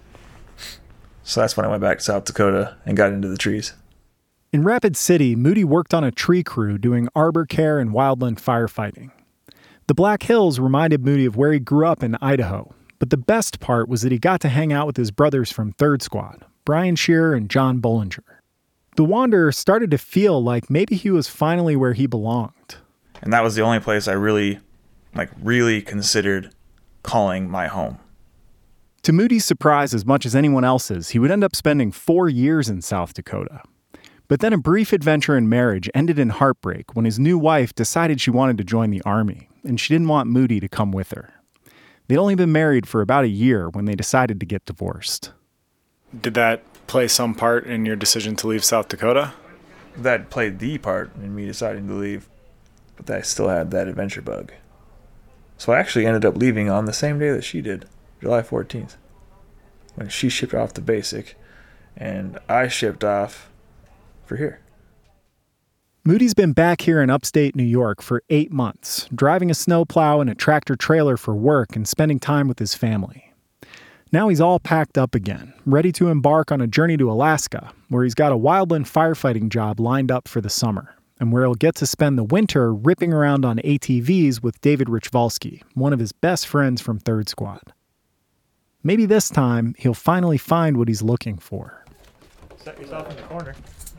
So that's when I went back to South Dakota and got into the trees. In Rapid City, Moody worked on a tree crew doing arbor care and wildland firefighting. The Black Hills reminded Moody of where he grew up in Idaho, but the best part was that he got to hang out with his brothers from Third Squad, Brian Shearer and John Bollinger. The Wanderer started to feel like maybe he was finally where he belonged. And that was the only place I really, like, really considered calling my home. To Moody's surprise as much as anyone else's, he would end up spending four years in South Dakota. But then a brief adventure in marriage ended in heartbreak when his new wife decided she wanted to join the Army, and she didn't want Moody to come with her. They'd only been married for about a year when they decided to get divorced. Did that play some part in your decision to leave South Dakota? That played the part in me deciding to leave, but I still had that adventure bug. So I actually ended up leaving on the same day that she did, July fourteenth, when she shipped off to basic, and I shipped off for here. Moody's been back here in upstate New York for eight months, driving a snowplow and a tractor trailer for work and spending time with his family. Now he's all packed up again, ready to embark on a journey to Alaska, where he's got a wildland firefighting job lined up for the summer, and where he'll get to spend the winter ripping around on A T Vs with David Richvalsky, one of his best friends from Third Squad. Maybe this time, he'll finally find what he's looking for. Set yourself in the corner.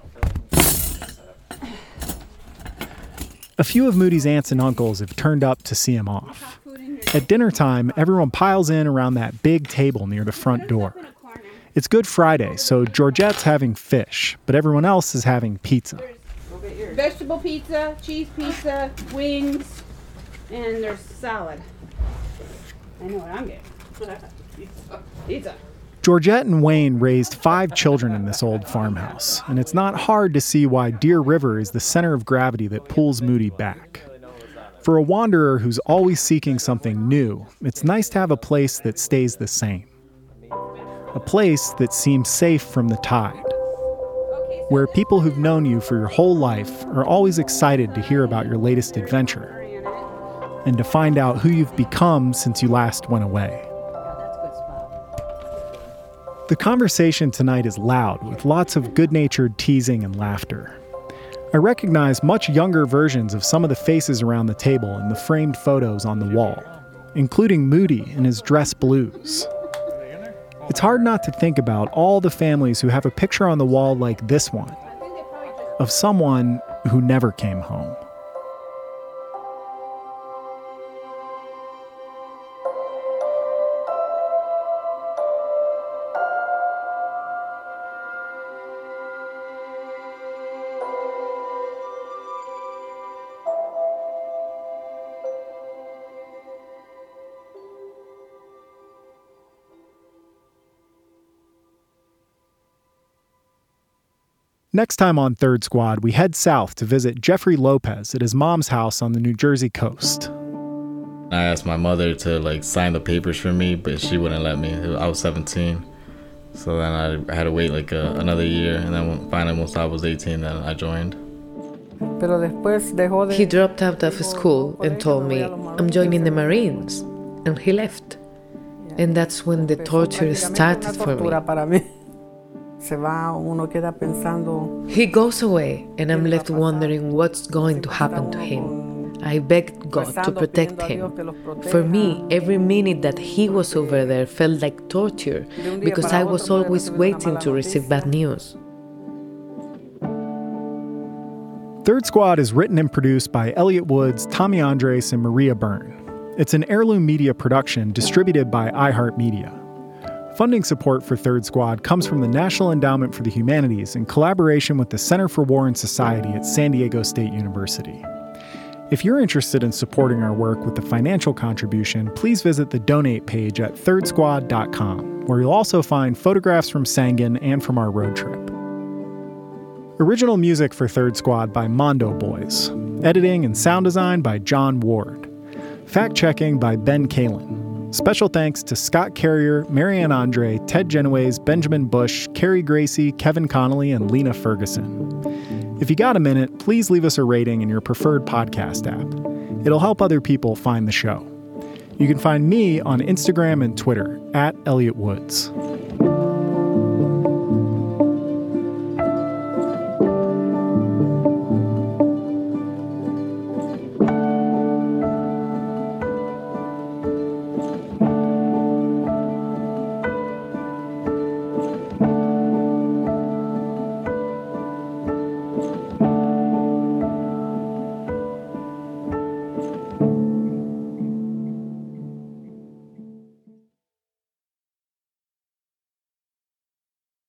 A few of Moody's aunts and uncles have turned up to see him off. At dinner time, everyone piles in around that big table near the front door. It's Good Friday, so Georgette's having fish, but everyone else is having pizza. Vegetable pizza, cheese pizza, wings, and there's salad. I know what I'm getting. Pizza. Georgette and Wayne raised five children in this old farmhouse, and it's not hard to see why Deer River is the center of gravity that pulls Moody back. For a wanderer who's always seeking something new, it's nice to have a place that stays the same. A place that seems safe from the tide. Where people who've known you for your whole life are always excited to hear about your latest adventure and to find out who you've become since you last went away. The conversation tonight is loud, with lots of good-natured teasing and laughter. I recognize much younger versions of some of the faces around the table in the framed photos on the wall, including Moody in his dress blues. It's hard not to think about all the families who have a picture on the wall like this one, of someone who never came home. Next time on Third Squad, we head south to visit Jeffrey Lopez at his mom's house on the New Jersey coast. I asked my mother to like sign the papers for me, but she wouldn't let me. I was seventeen. So then I had to wait like a, another year, and then finally once I was eighteen, then I joined. He dropped out of school and told me, I'm joining the Marines, and he left. And that's when the torture started for me. He goes away, and I'm left wondering what's going to happen to him. I begged God to protect him. For me, every minute that he was over there felt like torture because I was always waiting to receive bad news. Third Squad is written and produced by Elliot Woods, Tommy Andres, and Maria Byrne. It's an Heirloom Media production distributed by iHeartMedia. Funding support for Third Squad comes from the National Endowment for the Humanities in collaboration with the Center for War and Society at San Diego State University. If you're interested in supporting our work with a financial contribution, please visit the donate page at third squad dot com, where you'll also find photographs from Sangin and from our road trip. Original music for Third Squad by Mondo Boys. Editing and sound design by John Ward. Fact-checking by Ben Kalin. Special thanks to Scott Carrier, Marianne Andre, Ted Genoways, Benjamin Bush, Carrie Gracie, Kevin Connolly, and Lena Ferguson. If you got a minute, please leave us a rating in your preferred podcast app. It'll help other people find the show. You can find me on Instagram and Twitter, at Elliot Woods.